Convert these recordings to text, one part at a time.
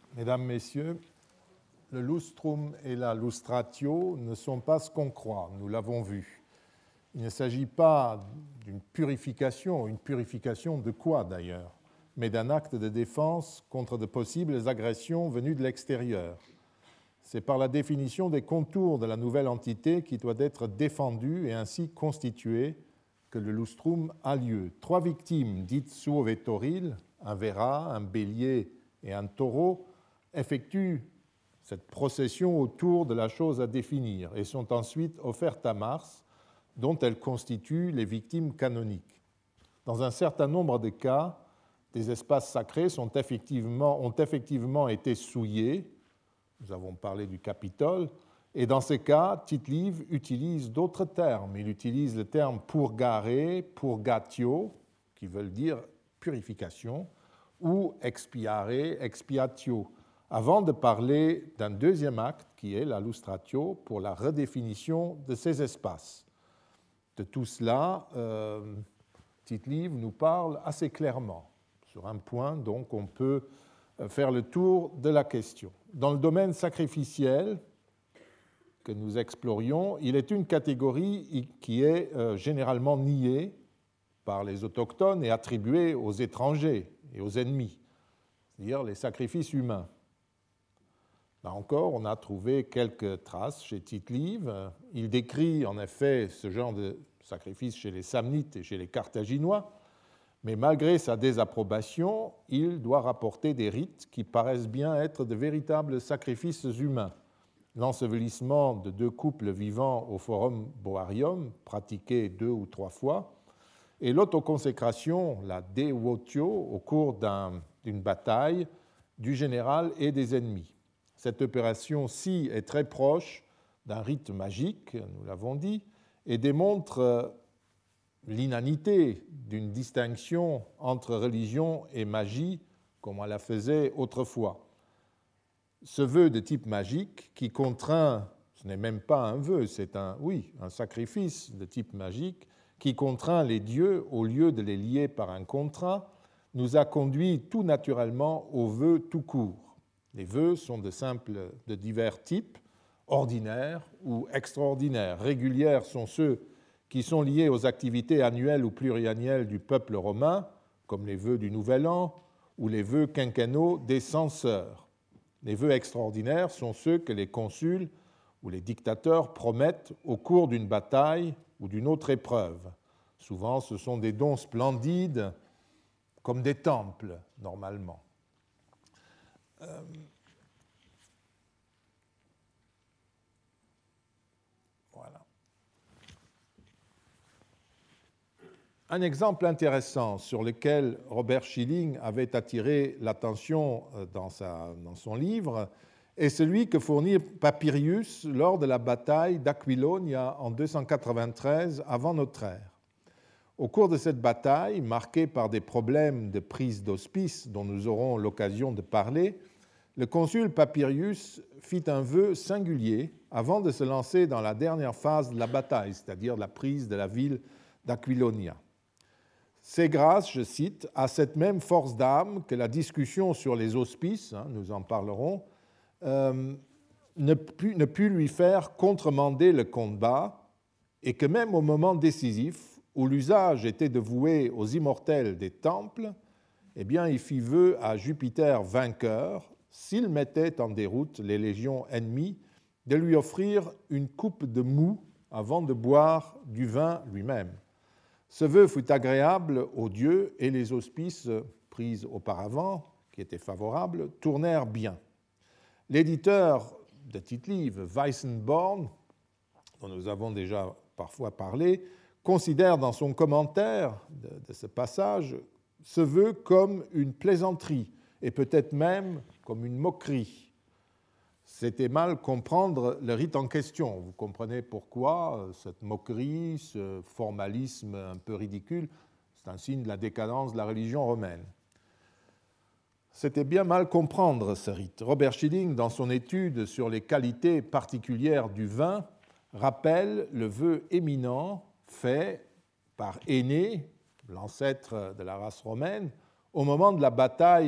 Mesdames, Messieurs, le lustrum et la lustratio ne sont pas ce qu'on croit, nous l'avons vu. Il ne s'agit pas d'une purification, une purification de quoi d'ailleurs, mais d'un acte de défense contre de possibles agressions venues de l'extérieur. C'est par la définition des contours de la nouvelle entité qui doit être défendue et ainsi constituée que le lustrum a lieu. 3 victimes dites suovetoril, un verra, un bélier et un taureau, effectuent cette procession autour de la chose à définir et sont ensuite offertes à Mars, dont elles constituent les victimes canoniques. Dans un certain nombre de cas, des espaces sacrés ont effectivement été souillés. Nous avons parlé du Capitole. Et dans ces cas, Tite-Live utilise d'autres termes. Il utilise le terme purgare, purgatio, qui veulent dire purification, ou expiare, expiatio, avant de parler d'un deuxième acte qui est la lustratio pour la redéfinition de ces espaces. De tout cela, Tite-Live nous parle assez clairement. Sur un point, donc, on peut faire le tour de la question. Dans le domaine sacrificiel que nous explorions, il est une catégorie qui est généralement niée par les autochtones et attribuée aux étrangers et aux ennemis, c'est-à-dire les sacrifices humains. Là encore, on a trouvé quelques traces chez Tite-Live. Il décrit en effet ce genre de sacrifice chez les Samnites et chez les Carthaginois, mais malgré sa désapprobation, il doit rapporter des rites qui paraissent bien être de véritables sacrifices humains. L'ensevelissement de 2 couples vivants au Forum Boarium, pratiqué 2 ou 3 fois, et l'autoconsécration, la devotio, au cours d'une bataille du général et des ennemis. Cette opération-ci est très proche d'un rite magique, nous l'avons dit, et démontre l'inanité d'une distinction entre religion et magie, comme on la faisait autrefois. Ce vœu de type magique qui contraint, ce n'est même pas un vœu, c'est un sacrifice de type magique, qui contraint les dieux au lieu de les lier par un contrat, nous a conduit tout naturellement aux vœux tout court. Les vœux sont de divers types, ordinaires ou extraordinaires. Régulières sont ceux qui sont liés aux activités annuelles ou pluriannuelles du peuple romain, comme les vœux du Nouvel An ou les vœux quinquennaux des censeurs. Les vœux extraordinaires sont ceux que les consuls ou les dictateurs promettent au cours d'une bataille ou d'une autre épreuve. Souvent, ce sont des dons splendides, comme des temples, normalement. Voilà. Un exemple intéressant sur lequel Robert Schilling avait attiré l'attention dans son livre est celui que fournit Papirius lors de la bataille d'Aquilonia en 293 avant notre ère. Au cours de cette bataille, marquée par des problèmes de prise d'hospice dont nous aurons l'occasion de parler, le consul Papirius fit un vœu singulier avant de se lancer dans la dernière phase de la bataille, c'est-à-dire la prise de la ville d'Aquilonia. C'est grâce, je cite, à cette même force d'âme que la discussion sur les auspices, nous en parlerons, ne put lui faire contremander le combat et que même au moment décisif, où l'usage était de vouer aux immortels des temples, eh bien, il fit vœu à Jupiter vainqueur, s'il mettait en déroute les légions ennemies, de lui offrir une coupe de moût avant de boire du vin lui-même. Ce vœu fut agréable aux dieux et les auspices pris auparavant, qui étaient favorables, tournèrent bien. L'éditeur de Tite-Live, Weissenborn, dont nous avons déjà parfois parlé, considère dans son commentaire de ce passage ce vœu comme une plaisanterie et peut-être même comme une moquerie. C'était mal comprendre le rite en question. Vous comprenez pourquoi cette moquerie, ce formalisme un peu ridicule, c'est un signe de la décadence de la religion romaine. C'était bien mal comprendre ce rite. Robert Schilling, dans son étude sur les qualités particulières du vin, rappelle le vœu éminent fait par Énée, l'ancêtre de la race romaine, au moment de la bataille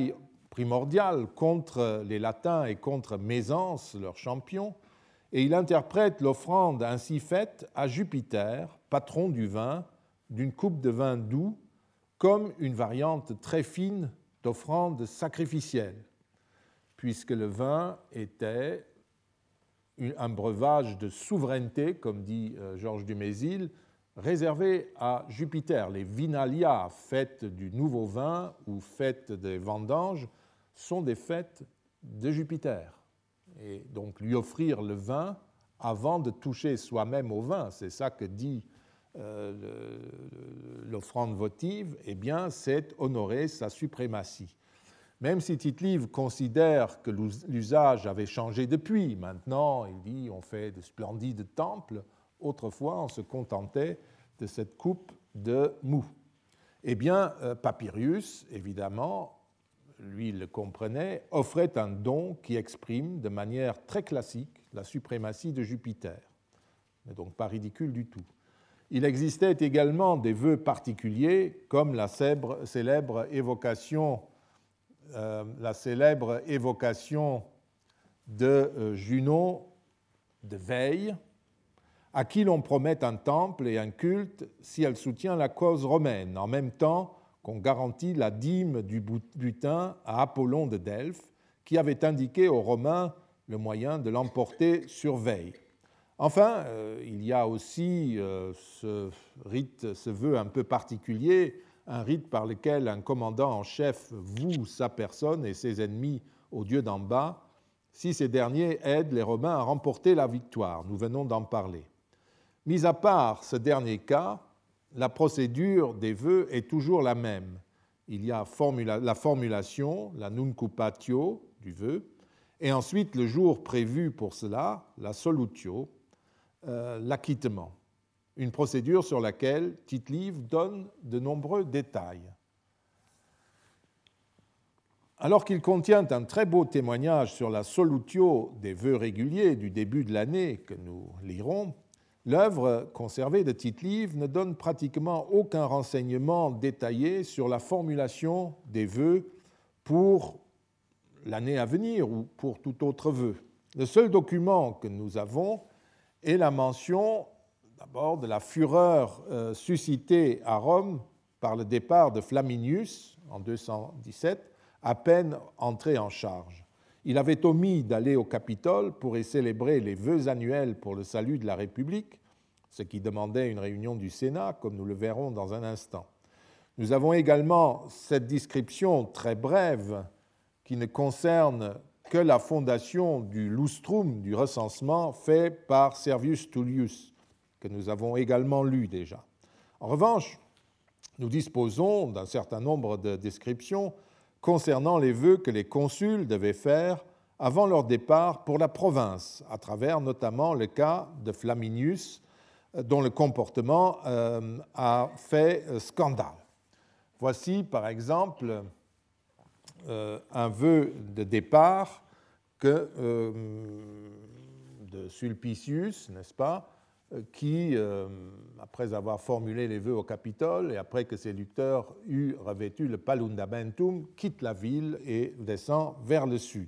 primordial contre les Latins et contre Mézence, leur champion, et il interprète l'offrande ainsi faite à Jupiter, patron du vin, d'une coupe de vin doux, comme une variante très fine d'offrande sacrificielle, puisque le vin était un breuvage de souveraineté, comme dit Georges Dumézil, réservé à Jupiter. Les vinalia, fêtes du nouveau vin ou fêtes des vendanges, sont des fêtes de Jupiter. Et donc lui offrir le vin avant de toucher soi-même au vin, c'est ça que dit l'offrande votive, eh bien, c'est honorer sa suprématie. Même si Tite-Live considère que l'usage avait changé depuis, maintenant, il dit on fait de splendides temples, autrefois on se contentait de cette coupe de moût. Eh bien, Papirius, évidemment, lui il le comprenait, offrait un don qui exprime de manière très classique la suprématie de Jupiter. Mais donc pas ridicule du tout. Il existait également des vœux particuliers, comme la célèbre évocation de Junon de Veille, à qui l'on promet un temple et un culte si elle soutient la cause romaine, en même temps qu'on garantit la dîme du butin à Apollon de Delphes, qui avait indiqué aux Romains le moyen de l'emporter sur Veille. Enfin, il y a aussi ce rite, ce vœu un peu particulier, un rite par lequel un commandant en chef voue sa personne et ses ennemis aux dieux d'en bas, si ces derniers aident les Romains à remporter la victoire. Nous venons d'en parler. Mis à part ce dernier cas, la procédure des vœux est toujours la même. Il y a la formulation, la nuncupatio du vœu, et ensuite le jour prévu pour cela, la solutio, l'acquittement. Une procédure sur laquelle Tite-Live donne de nombreux détails. Alors qu'il contient un très beau témoignage sur la solutio des vœux réguliers du début de l'année que nous lirons, l'œuvre conservée de Tite-Live ne donne pratiquement aucun renseignement détaillé sur la formulation des vœux pour l'année à venir ou pour tout autre vœu. Le seul document que nous avons est la mention d'abord de la fureur suscitée à Rome par le départ de Flaminius en 217, à peine entré en charge. Il avait omis d'aller au Capitole pour y célébrer les vœux annuels pour le salut de la République, ce qui demandait une réunion du Sénat, comme nous le verrons dans un instant. Nous avons également cette description très brève qui ne concerne que la fondation du lustrum, du recensement fait par Servius Tullius, que nous avons également lu déjà. En revanche, nous disposons d'un certain nombre de descriptions concernant les vœux que les consuls devaient faire avant leur départ pour la province, à travers notamment le cas de Flaminius, dont le comportement a fait scandale. Voici par exemple un vœu de départ de Sulpicius, n'est-ce pas, qui, après avoir formulé les vœux au Capitole et après que ses lecteurs eurent revêtu le palundamentum, quitte la ville et descend vers le sud.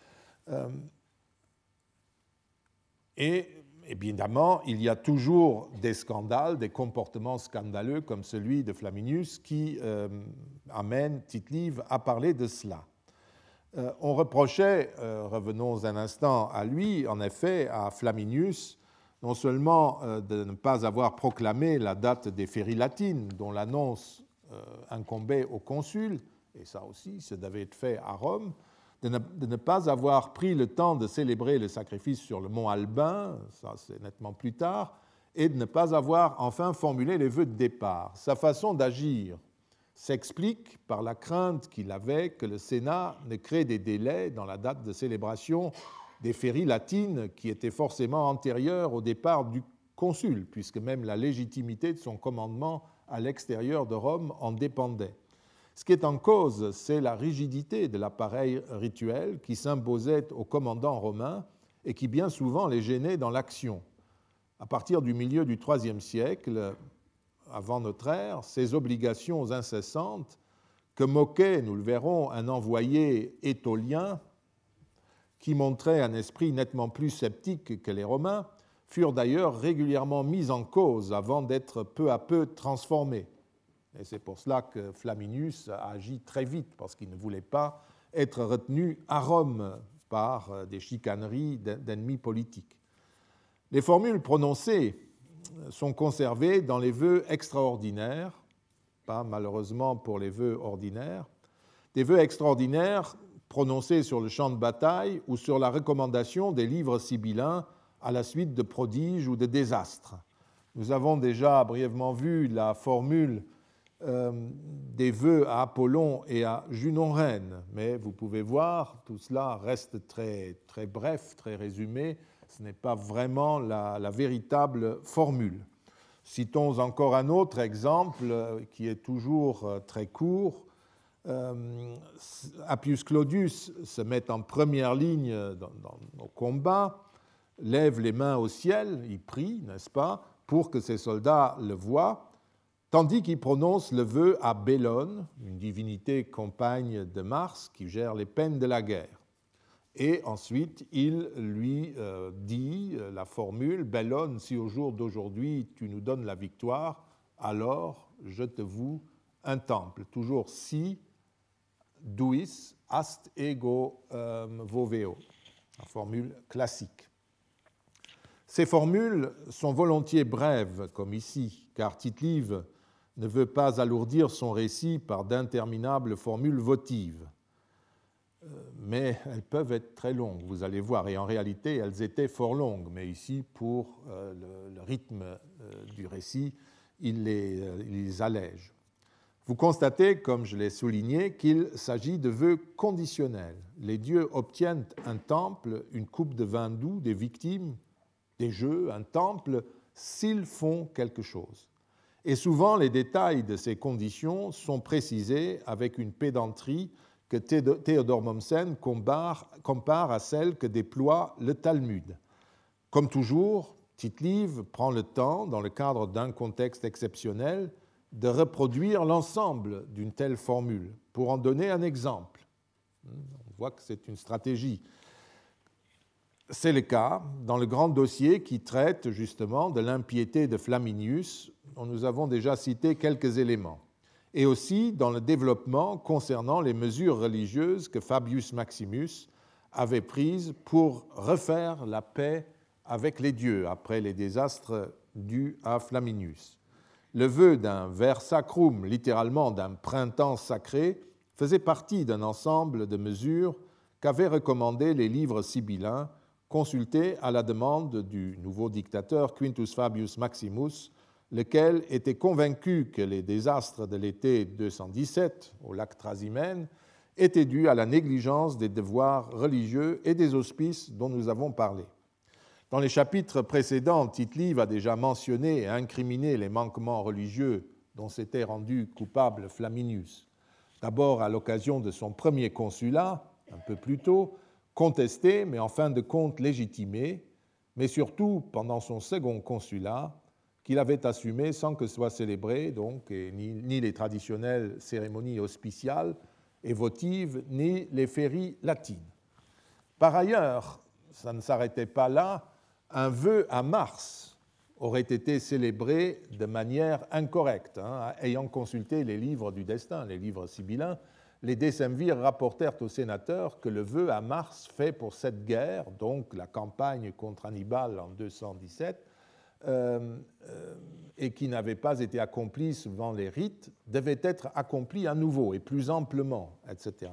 Et évidemment, il y a toujours des scandales, des comportements scandaleux comme celui de Flaminius qui amène Tite-Live à parler de cela. On reprochait, revenons un instant à lui, en effet, à Flaminius, non seulement de ne pas avoir proclamé la date des féries latines, dont l'annonce incombait au consul, et ça aussi, ça devait être fait à Rome, de ne pas avoir pris le temps de célébrer le sacrifice sur le mont Albin, ça c'est nettement plus tard, et de ne pas avoir enfin formulé les vœux de départ. Sa façon d'agir s'explique par la crainte qu'il avait que le Sénat ne crée des délais dans la date de célébration des féries latines qui étaient forcément antérieures au départ du consul, puisque même la légitimité de son commandement à l'extérieur de Rome en dépendait. Ce qui est en cause, c'est la rigidité de l'appareil rituel qui s'imposait aux commandants romains et qui bien souvent les gênait dans l'action. À partir du milieu du IIIe siècle, avant notre ère, ces obligations incessantes que moquait, nous le verrons, un envoyé étolien qui montrait un esprit nettement plus sceptique que les Romains, furent d'ailleurs régulièrement mis en cause avant d'être peu à peu transformés. Et c'est pour cela que Flaminius a agi très vite, parce qu'il ne voulait pas être retenu à Rome par des chicaneries d'ennemis politiques. Les formules prononcées sont conservées dans les vœux extraordinaires, pas malheureusement pour les vœux ordinaires, des vœux extraordinaires prononcés sur le champ de bataille ou sur la recommandation des livres sibyllins à la suite de prodiges ou de désastres. Nous avons déjà brièvement vu la formule des vœux à Apollon et à Junon-Reine, mais vous pouvez voir, tout cela reste très, très bref, très résumé, ce n'est pas vraiment la véritable formule. Citons encore un autre exemple qui est toujours très court. Appius Claudius se met en première ligne au combat, lève les mains au ciel, il prie, n'est-ce pas, pour que ses soldats le voient, tandis qu'il prononce le vœu à Bellone, une divinité compagne de Mars qui gère les peines de la guerre. Et ensuite, il lui dit la formule « Bellone, si au jour d'aujourd'hui tu nous donnes la victoire, alors je te voue un temple. » Toujours si, duis, ast ego voveo, la formule classique. Ces formules sont volontiers brèves, comme ici, car Tite-Live ne veut pas alourdir son récit par d'interminables formules votives. Mais elles peuvent être très longues, vous allez voir, et en réalité, elles étaient fort longues, mais ici, pour le rythme du récit, il les allège. Vous constatez, comme je l'ai souligné, qu'il s'agit de vœux conditionnels. Les dieux obtiennent un temple, une coupe de vin doux, des victimes, des jeux, un temple, s'ils font quelque chose. Et souvent, les détails de ces conditions sont précisés avec une pédanterie que Théodore Mommsen compare à celle que déploie le Talmud. Comme toujours, Tite-Live prend le temps, dans le cadre d'un contexte exceptionnel, de reproduire l'ensemble d'une telle formule. Pour en donner un exemple, on voit que c'est une stratégie. C'est le cas dans le grand dossier qui traite justement de l'impiété de Flaminius, dont nous avons déjà cité quelques éléments, et aussi dans le développement concernant les mesures religieuses que Fabius Maximus avait prises pour refaire la paix avec les dieux après les désastres dus à Flaminius. Le vœu d'un ver sacrum, littéralement d'un printemps sacré, faisait partie d'un ensemble de mesures qu'avaient recommandé les livres sibyllins consultés à la demande du nouveau dictateur Quintus Fabius Maximus, lequel était convaincu que les désastres de l'été 217 au lac Trasimène étaient dus à la négligence des devoirs religieux et des auspices dont nous avons parlé. Dans les chapitres précédents, Tite-Live a déjà mentionné et incriminé les manquements religieux dont s'était rendu coupable Flaminius. D'abord à l'occasion de son premier consulat, un peu plus tôt, contesté, mais en fin de compte légitimé, mais surtout pendant son second consulat, qu'il avait assumé sans que soient célébrées donc, ni les traditionnelles cérémonies auspiciales et votives, ni les féries latines. Par ailleurs, ça ne s'arrêtait pas là, un vœu à Mars aurait été célébré de manière incorrecte. Ayant consulté les livres du destin, les livres sibyllins, les décemvirs rapportèrent au sénateur que le vœu à Mars fait pour cette guerre, donc la campagne contre Hannibal en 217, et qui n'avait pas été accompli suivant les rites, devait être accompli à nouveau et plus amplement, etc.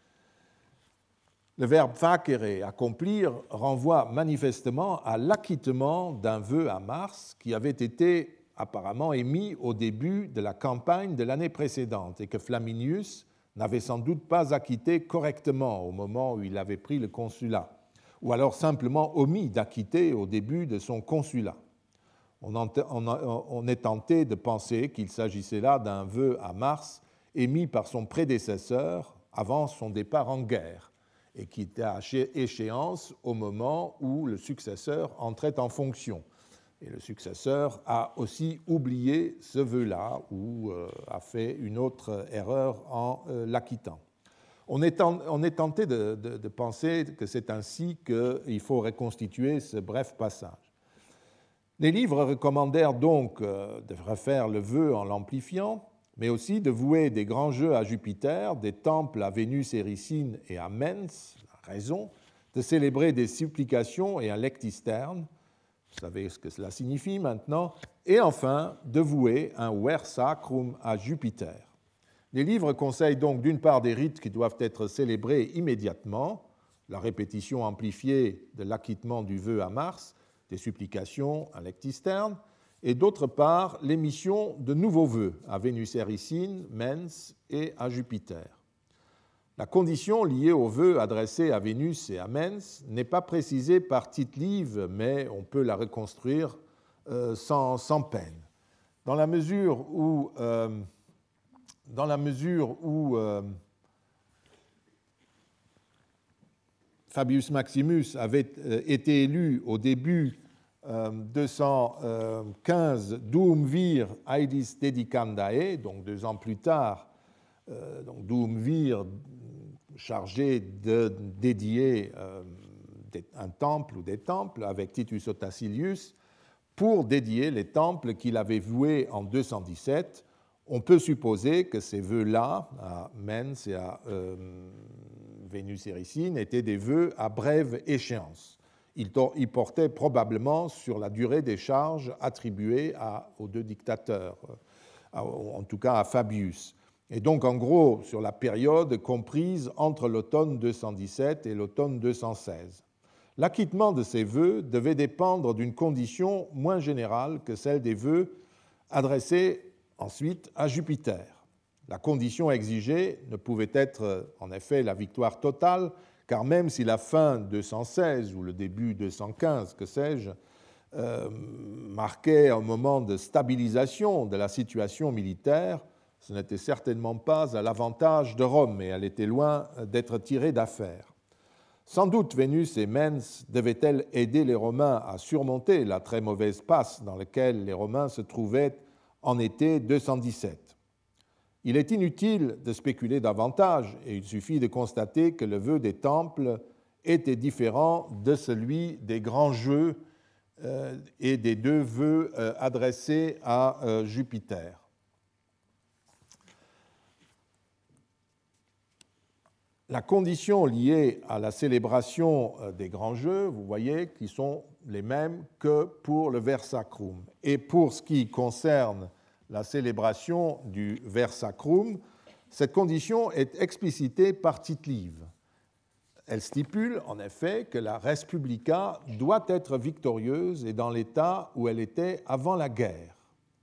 Le verbe facere, accomplir, renvoie manifestement à l'acquittement d'un vœu à Mars qui avait été apparemment émis au début de la campagne de l'année précédente et que Flaminius n'avait sans doute pas acquitté correctement au moment où il avait pris le consulat, ou alors simplement omis d'acquitter au début de son consulat. On est tenté de penser qu'il s'agissait là d'un vœu à Mars émis par son prédécesseur avant son départ en guerre et qui était à échéance au moment où le successeur entrait en fonction. Et le successeur a aussi oublié ce vœu-là ou a fait une autre erreur en l'acquittant. On est tenté de penser que c'est ainsi qu'il faut reconstituer ce bref passage. Les livres recommandèrent donc de refaire le vœu en l'amplifiant, mais aussi de vouer des grands jeux à Jupiter, des temples à Vénus Éricine et à Mens, la raison, de célébrer des supplications et un lectisterne, vous savez ce que cela signifie maintenant, et enfin de vouer un ver sacrum à Jupiter. Les livres conseillent donc d'une part des rites qui doivent être célébrés immédiatement, la répétition amplifiée de l'acquittement du vœu à Mars, des supplications, un lectisterne, et d'autre part l'émission de nouveaux vœux à Vénus Éricine, Mens et à Jupiter. La condition liée aux vœux adressés à Vénus et à Mens n'est pas précisée par Tite-Live, mais on peut la reconstruire sans peine. Dans la mesure où Fabius Maximus avait été élu au début 215 Duum vir aedis dedicandae, donc 2 ans plus tard, donc Duum vir chargé de dédier un temple ou des temples avec Titus Otacilius pour dédier les temples qu'il avait voués en 217. On peut supposer que ces vœux-là, à Mens et à Vénus Éricine, étaient des vœux à brève échéance. Ils portaient probablement sur la durée des charges attribuées aux 2 dictateurs, en tout cas à Fabius. Et donc, en gros, sur la période comprise entre l'automne 217 et l'automne 216. L'acquittement de ces vœux devait dépendre d'une condition moins générale que celle des vœux adressés ensuite à Jupiter. La condition exigée ne pouvait être en effet la victoire totale, car même si la fin 216 ou le début 215, que sais-je, marquait un moment de stabilisation de la situation militaire, ce n'était certainement pas à l'avantage de Rome et elle était loin d'être tirée d'affaire. Sans doute Vénus et Mens devaient-elles aider les Romains à surmonter la très mauvaise passe dans laquelle les Romains se trouvaient en été 217. Il est inutile de spéculer davantage et il suffit de constater que le vœu des temples était différent de celui des grands jeux et des 2 vœux adressés à Jupiter. La condition liée à la célébration des grands jeux, vous voyez, qui sont les mêmes que pour le ver sacrum. Et pour ce qui concerne la célébration du ver sacrum, cette condition est explicitée par Tite-Live. Elle stipule en effet que la res publica doit être victorieuse et dans l'état où elle était avant la guerre.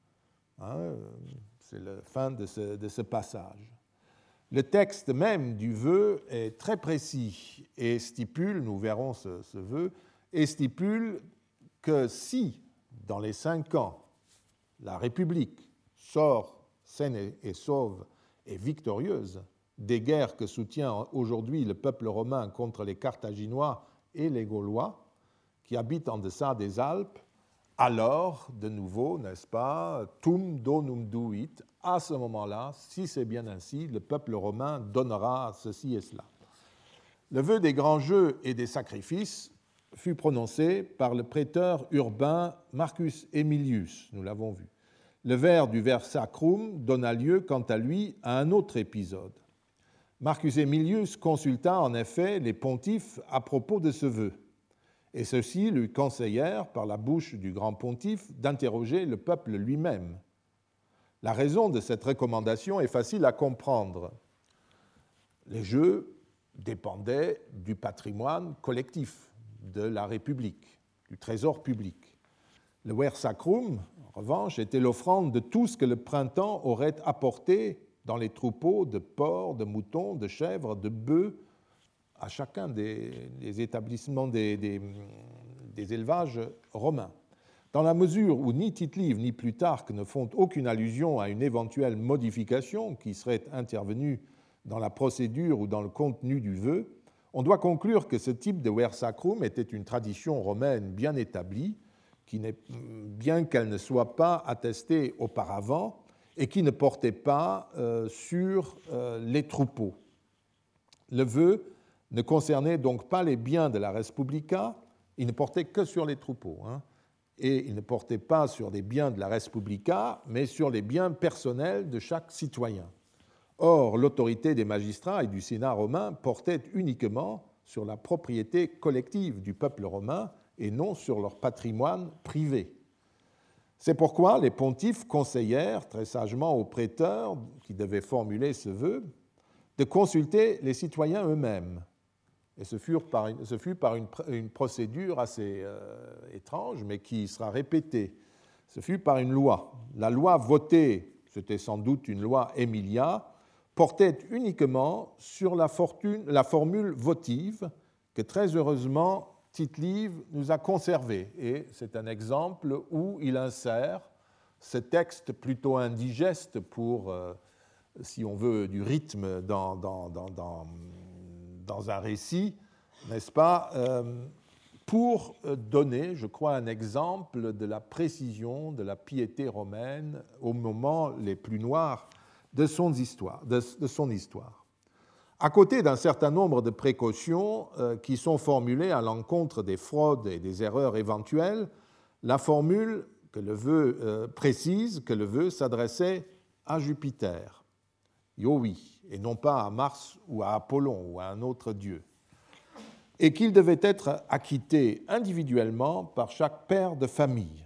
C'est la fin de ce passage. Le texte même du vœu est très précis et stipule, nous verrons ce vœu, et stipule que si, dans les 5 ans, la République sort saine et sauve et victorieuse des guerres que soutient aujourd'hui le peuple romain contre les Carthaginois et les Gaulois qui habitent en deçà des Alpes, alors, de nouveau, n'est-ce pas, tum donum duit, à ce moment-là, si c'est bien ainsi, le peuple romain donnera ceci et cela. Le vœu des grands jeux et des sacrifices fut prononcé par le préteur urbain Marcus Aemilius, nous l'avons vu. Le vers du ver sacrum donna lieu, quant à lui, à un autre épisode. Marcus Aemilius consulta en effet les pontifes à propos de ce vœu, et ceux-ci lui conseillèrent, par la bouche du grand pontife, d'interroger le peuple lui-même. La raison de cette recommandation est facile à comprendre. Les jeux dépendaient du patrimoine collectif de la République, du trésor public. Le ver sacrum, en revanche, était l'offrande de tout ce que le printemps aurait apporté dans les troupeaux de porcs, de moutons, de chèvres, de bœufs, à chacun des établissements des élevages romains. Dans la mesure où ni Tite-Live ni Plutarque ne font aucune allusion à une éventuelle modification qui serait intervenue dans la procédure ou dans le contenu du vœu, on doit conclure que ce type de ver sacrum était une tradition romaine bien établie bien qu'elle ne soit pas attestée auparavant et qui ne portait pas sur les troupeaux. Le vœu ne concernait donc pas les biens de la res publica, il ne portait que sur les troupeaux, et il ne portait pas sur les biens de la res publica, mais sur les biens personnels de chaque citoyen. Or, l'autorité des magistrats et du Sénat romain portait uniquement sur la propriété collective du peuple romain et non sur leur patrimoine privé. C'est pourquoi les pontifes conseillèrent très sagement aux prêteurs qui devaient formuler ce vœu de consulter les citoyens eux-mêmes. Et ce fut par une procédure assez étrange, mais qui sera répétée. Ce fut par une loi. La loi votée, c'était sans doute une loi Emilia, portait uniquement sur la formule votive que très heureusement Tite-Live nous a conservée. Et c'est un exemple où il insère ce texte plutôt indigeste pour, si on veut, du rythme dans un récit, n'est-ce pas, pour donner, je crois, un exemple de la précision de la piété romaine aux moments les plus noirs de son histoire. À côté d'un certain nombre de précautions qui sont formulées à l'encontre des fraudes et des erreurs éventuelles, la formule que le vœu précise que le vœu s'adressait à Jupiter, Iowi, et non pas à Mars ou à Apollon ou à un autre dieu, et qu'il devait être acquitté individuellement par chaque père de famille.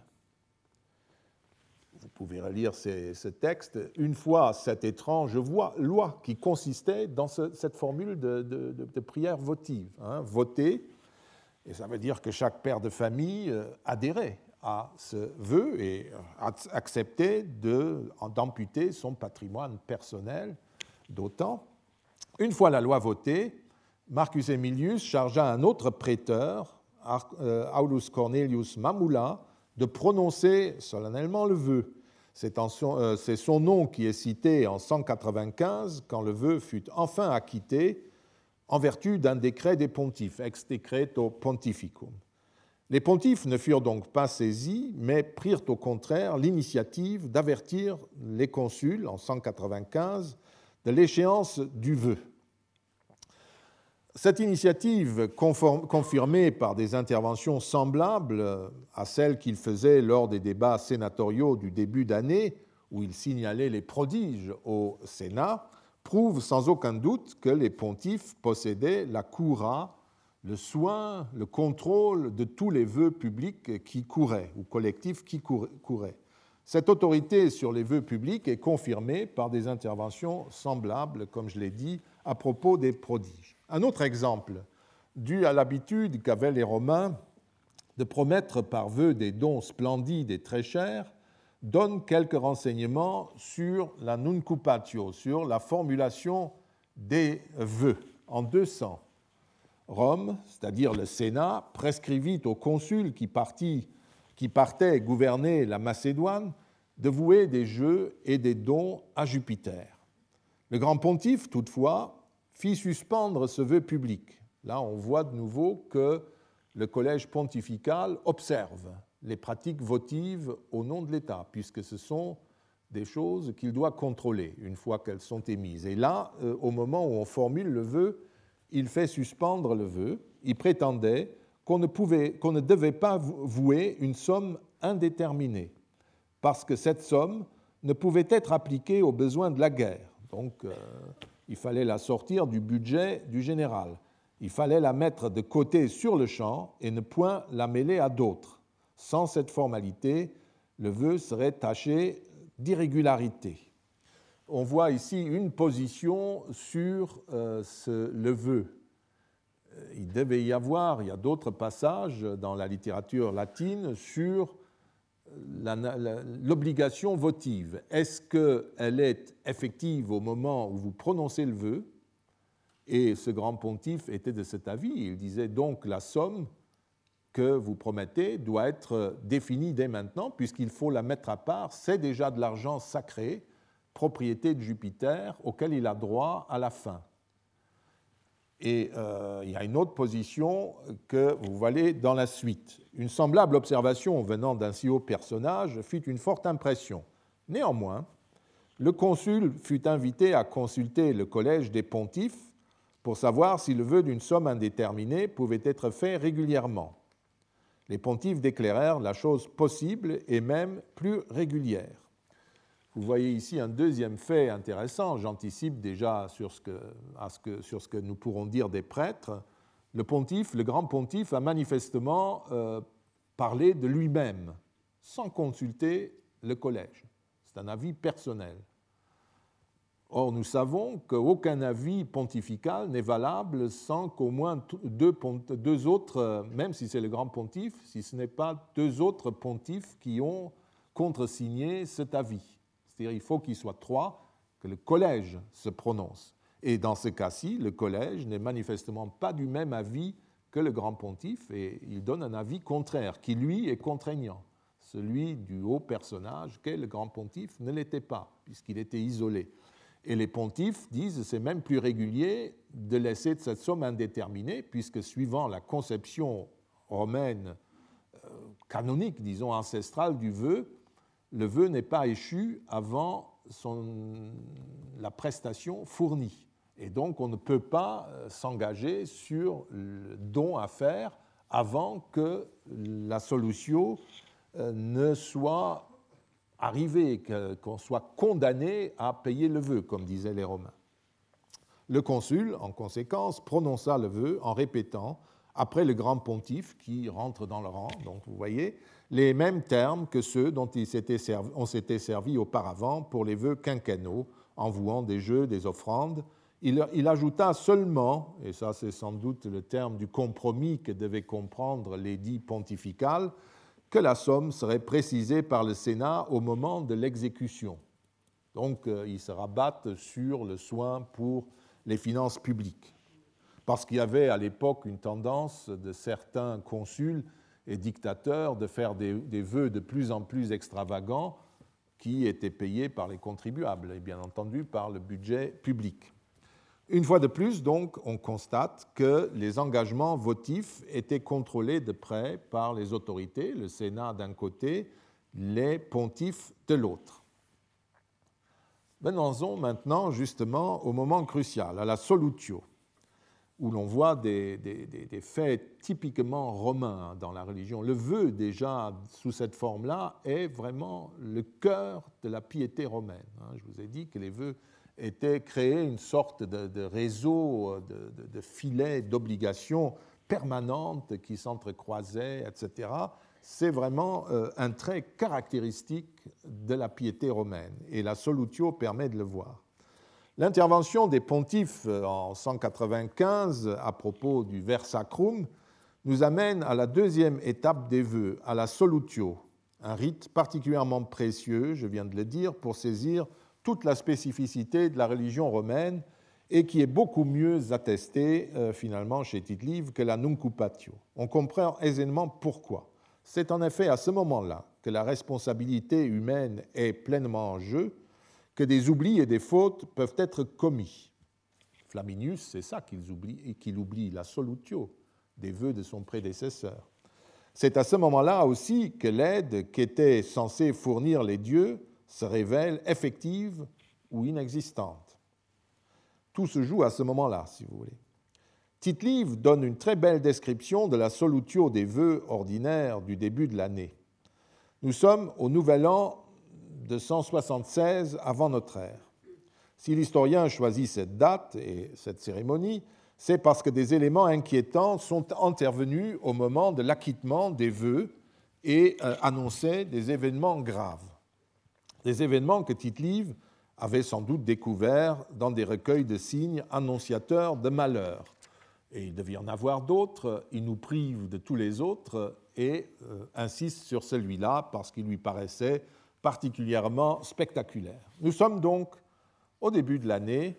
Vous pouvez relire ce texte. Une fois cette étrange loi qui consistait dans cette formule de prière votive, voter, et ça veut dire que chaque père de famille adhérait à ce vœu et acceptait d'amputer son patrimoine personnel d'autant. Une fois la loi votée, Marcus Aemilius chargea un autre prêteur, Aulus Cornelius Mamula, de prononcer solennellement le vœu. C'est son nom qui est cité en 195 quand le vœu fut enfin acquitté en vertu d'un décret des pontifes, ex decreto pontificum. Les pontifes ne furent donc pas saisis, mais prirent au contraire l'initiative d'avertir les consuls en 195 de l'échéance du vœu. Cette initiative, confirmée par des interventions semblables à celles qu'il faisait lors des débats sénatoriaux du début d'année, où il signalait les prodiges au Sénat, prouve sans aucun doute que les pontifes possédaient la cura, le soin, le contrôle de tous les vœux publics qui couraient, ou collectifs qui couraient. Cette autorité sur les vœux publics est confirmée par des interventions semblables, comme je l'ai dit, à propos des prodiges. Un autre exemple, dû à l'habitude qu'avaient les Romains de promettre par vœu des dons splendides et très chers, donne quelques renseignements sur la nuncupatio, sur la formulation des vœux. En 200, Rome, c'est-à-dire le Sénat, prescrivit aux consuls qui partaient gouverner la Macédoine de vouer des jeux et des dons à Jupiter. Le grand pontife, toutefois, fit suspendre ce vœu public. Là, on voit de nouveau que le collège pontifical observe les pratiques votives au nom de l'État, puisque ce sont des choses qu'il doit contrôler une fois qu'elles sont émises. Et là, au moment où on formule le vœu, il fait suspendre le vœu. Il prétendait qu'on ne devait pas vouer une somme indéterminée, parce que cette somme ne pouvait être appliquée aux besoins de la guerre. Donc, il fallait la sortir du budget du général. Il fallait la mettre de côté sur le champ et ne point la mêler à d'autres. Sans cette formalité, le vœu serait taché d'irrégularité. On voit ici une position sur le vœu. Il devait y avoir, il y a d'autres passages dans la littérature latine sur l'obligation votive. Est-ce qu'elle est effective au moment où vous prononcez le vœu? Et ce grand pontife était de cet avis. Il disait donc la somme que vous promettez doit être définie dès maintenant, puisqu'il faut la mettre à part. C'est déjà de l'argent sacré, propriété de Jupiter, auquel il a droit à la fin. Et il y a une autre position que vous voyez dans la suite. Une semblable observation venant d'un si haut personnage fit une forte impression. Néanmoins, le consul fut invité à consulter le collège des pontifes pour savoir si le vœu d'une somme indéterminée pouvait être fait régulièrement. Les pontifes déclarèrent la chose possible et même plus régulière. Vous voyez ici un deuxième fait intéressant, j'anticipe déjà sur ce que nous pourrons dire des prêtres. Le grand pontife, a manifestement parlé de lui-même, sans consulter le collège. C'est un avis personnel. Or, nous savons qu'aucun avis pontifical n'est valable sans qu'au moins deux autres, même si c'est le grand pontife, si ce n'est pas deux autres pontifes qui ont contresigné cet avis. C'est-à-dire qu'il faut qu'il soit trois, que le collège se prononce. Et dans ce cas-ci, le collège n'est manifestement pas du même avis que le grand pontife, et il donne un avis contraire, qui lui est contraignant. Celui du haut personnage qu'est le grand pontife ne l'était pas, puisqu'il était isolé. Et les pontifes disent que c'est même plus régulier de laisser cette somme indéterminée, puisque suivant la conception romaine canonique, disons ancestrale du vœu, le vœu n'est pas échu avant la prestation fournie. Et donc, on ne peut pas s'engager sur le don à faire avant que la solutio ne soit arrivée, qu'on soit condamné à payer le vœu, comme disaient les Romains. Le consul, en conséquence, prononça le vœu en répétant, après le grand pontife qui rentre dans le rang, donc vous voyez, les mêmes termes que ceux dont on s'était servi auparavant pour les vœux quinquennaux, en vouant des jeux, des offrandes. Il ajouta seulement, et ça c'est sans doute le terme du compromis que devaient comprendre l'édit pontifical, que la somme serait précisée par le Sénat au moment de l'exécution. Donc ils se rabattent sur le soin pour les finances publiques. Parce qu'il y avait à l'époque une tendance de certains consuls et dictateurs de faire des vœux de plus en plus extravagants qui étaient payés par les contribuables et bien entendu par le budget public. Une fois de plus, donc, on constate que les engagements votifs étaient contrôlés de près par les autorités, le Sénat d'un côté, les pontifes de l'autre. Venons-en maintenant justement au moment crucial, à la solutio, où l'on voit des faits typiquement romains dans la religion. Le vœu, déjà, sous cette forme-là, est vraiment le cœur de la piété romaine. Je vous ai dit que les vœux étaient créés une sorte de réseau, de filets d'obligations permanentes qui s'entrecroisaient, etc. C'est vraiment un trait caractéristique de la piété romaine, et la solutio permet de le voir. L'intervention des pontifes en 195 à propos du ver sacrum nous amène à la deuxième étape des vœux, à la solutio, un rite particulièrement précieux, je viens de le dire, pour saisir toute la spécificité de la religion romaine et qui est beaucoup mieux attestée finalement chez Tite-Live que la nuncupatio. On comprend aisément pourquoi. C'est en effet à ce moment-là que la responsabilité humaine est pleinement en jeu, que des oublis et des fautes peuvent être commis. Flaminius, c'est ça qu'il oublie, la solutio, des vœux de son prédécesseur. C'est à ce moment-là aussi que l'aide qu'étaient censés fournir les dieux se révèle effective ou inexistante. Tout se joue à ce moment-là, si vous voulez. Tite-Live donne une très belle description de la solutio des vœux ordinaires du début de l'année. Nous sommes au nouvel an de 176 avant notre ère. Si l'historien choisit cette date et cette cérémonie, c'est parce que des éléments inquiétants sont intervenus au moment de l'acquittement des vœux et annonçaient des événements graves. Des événements que Tite-Live avait sans doute découverts dans des recueils de signes annonciateurs de malheur. Et il devait y en avoir d'autres, il nous prive de tous les autres et insiste sur celui-là parce qu'il lui paraissait particulièrement spectaculaire. Nous sommes donc au début de l'année.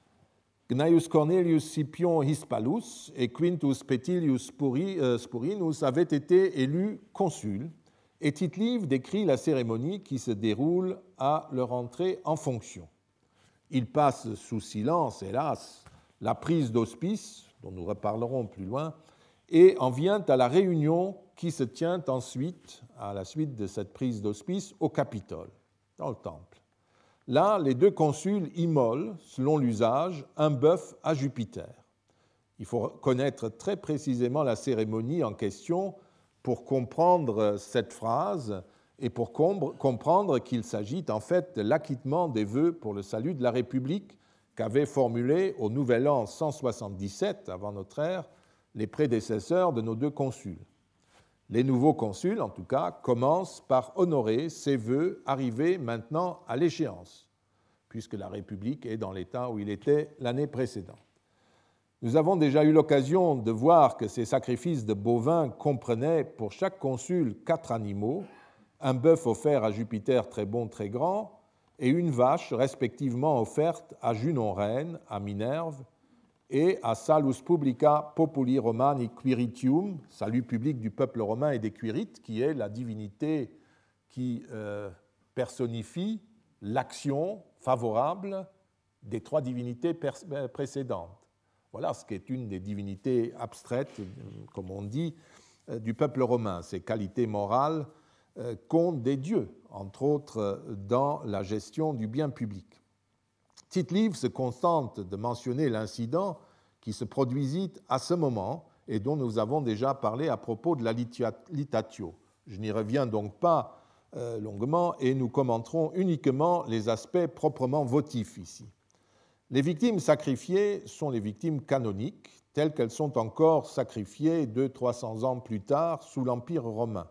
Gnaeus Cornelius Scipion Hispalus et Quintus Petilius Spurinus avaient été élus consuls, et Tite-Live décrit la cérémonie qui se déroule à leur entrée en fonction. Il passe sous silence, hélas, la prise d'hospice, dont nous reparlerons plus loin, et en vient à la réunion qui se tient ensuite, à la suite de cette prise d'hospice, au Capitole, dans le temple. Là, les deux consuls immolent, selon l'usage, un bœuf à Jupiter. Il faut connaître très précisément la cérémonie en question pour comprendre cette phrase et pour comprendre qu'il s'agit en fait de l'acquittement des vœux pour le salut de la République qu'avaient formulé au Nouvel An 177 avant notre ère les prédécesseurs de nos deux consuls. Les nouveaux consuls, en tout cas, commencent par honorer ces vœux arrivés maintenant à l'échéance, puisque la République est dans l'état où il était l'année précédente. Nous avons déjà eu l'occasion de voir que ces sacrifices de bovins comprenaient pour chaque consul 4 animaux, un bœuf offert à Jupiter très bon, très grand, et une vache respectivement offerte à Junon reine, à Minerve, et à Salus Publica Populi Romani Quiritium, salut public du peuple romain et des Quirites, qui est la divinité qui personnifie l'action favorable des 3 divinités précédentes. Voilà ce qui est une des divinités abstraites, comme on dit, du peuple romain, ces qualités morales qu'ont des dieux, entre autres dans la gestion du bien public. Tite-Live se contente de mentionner l'incident qui se produisit à ce moment et dont nous avons déjà parlé à propos de la litatio. Je n'y reviens donc pas longuement et nous commenterons uniquement les aspects proprement votifs ici. Les victimes sacrifiées sont les victimes canoniques, telles qu'elles sont encore sacrifiées 200-300 ans plus tard sous l'Empire romain.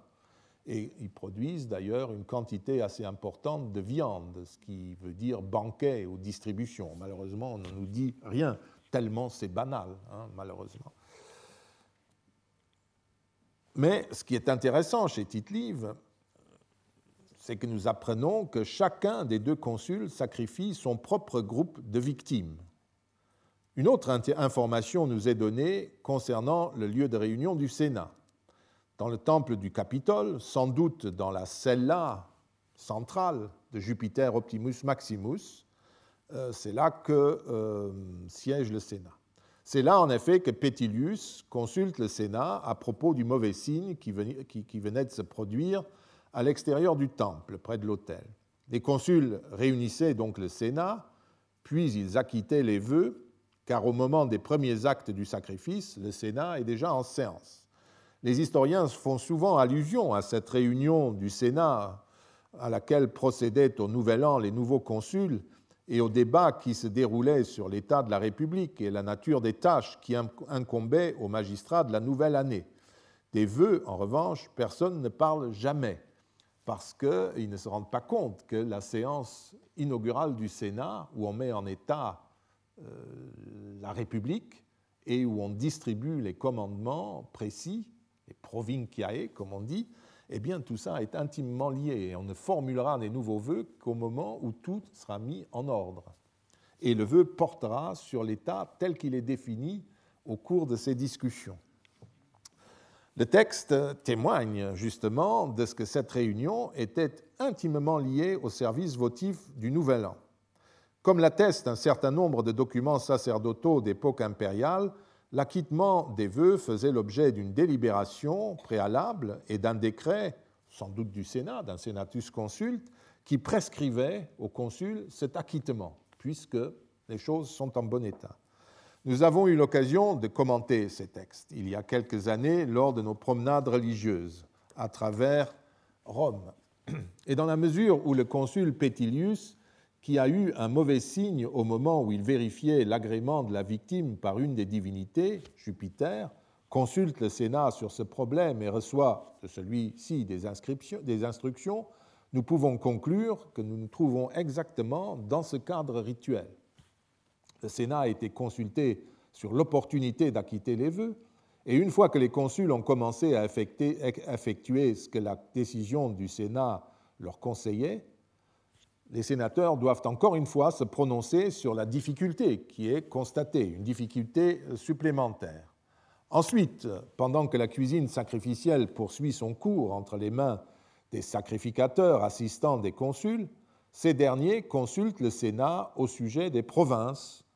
Et ils produisent d'ailleurs une quantité assez importante de viande, ce qui veut dire banquet ou distribution. Malheureusement, on ne nous dit rien, tellement c'est banal, malheureusement. Mais ce qui est intéressant chez Tite-Live, c'est que nous apprenons que chacun des deux consuls sacrifie son propre groupe de victimes. Une autre information nous est donnée concernant le lieu de réunion du Sénat. Dans le temple du Capitole, sans doute dans la cella centrale de Jupiter Optimus Maximus, c'est là que siège le Sénat. C'est là, en effet, que Pétilius consulte le Sénat à propos du mauvais signe qui venait de se produire à l'extérieur du temple, près de l'autel. Les consuls réunissaient donc le Sénat, puis ils acquittaient les vœux, car au moment des premiers actes du sacrifice, le Sénat est déjà en séance. Les historiens font souvent allusion à cette réunion du Sénat à laquelle procédaient au Nouvel An les nouveaux consuls et au débat qui se déroulait sur l'état de la République et la nature des tâches qui incombaient aux magistrats de la nouvelle année. Des vœux, en revanche, personne ne parle jamais, parce qu'ils ne se rendent pas compte que la séance inaugurale du Sénat, où on met en état la République et où on distribue les commandements précis, les provinciae, comme on dit, eh bien tout ça est intimement lié et on ne formulera des nouveaux vœux qu'au moment où tout sera mis en ordre. Et le vœu portera sur l'état tel qu'il est défini au cours de ces discussions. Le texte témoigne justement de ce que cette réunion était intimement liée au service votif du Nouvel An. Comme l'attestent un certain nombre de documents sacerdotaux d'époque impériale, l'acquittement des vœux faisait l'objet d'une délibération préalable et d'un décret, sans doute du Sénat, d'un senatus consulte, qui prescrivait au consul cet acquittement, puisque les choses sont en bon état. Nous avons eu l'occasion de commenter ces textes il y a quelques années lors de nos promenades religieuses à travers Rome. Et dans la mesure où le consul Pétilius, qui a eu un mauvais signe au moment où il vérifiait l'agrément de la victime par une des divinités, Jupiter, consulte le Sénat sur ce problème et reçoit de celui-ci des instructions, nous pouvons conclure que nous nous trouvons exactement dans ce cadre rituel. Le Sénat a été consulté sur l'opportunité d'acquitter les vœux, et une fois que les consuls ont commencé à effectuer ce que la décision du Sénat leur conseillait, les sénateurs doivent encore une fois se prononcer sur la difficulté qui est constatée, une difficulté supplémentaire. Ensuite, pendant que la cuisine sacrificielle poursuit son cours entre les mains des sacrificateurs assistants des consuls, ces derniers consultent le Sénat au sujet des provinces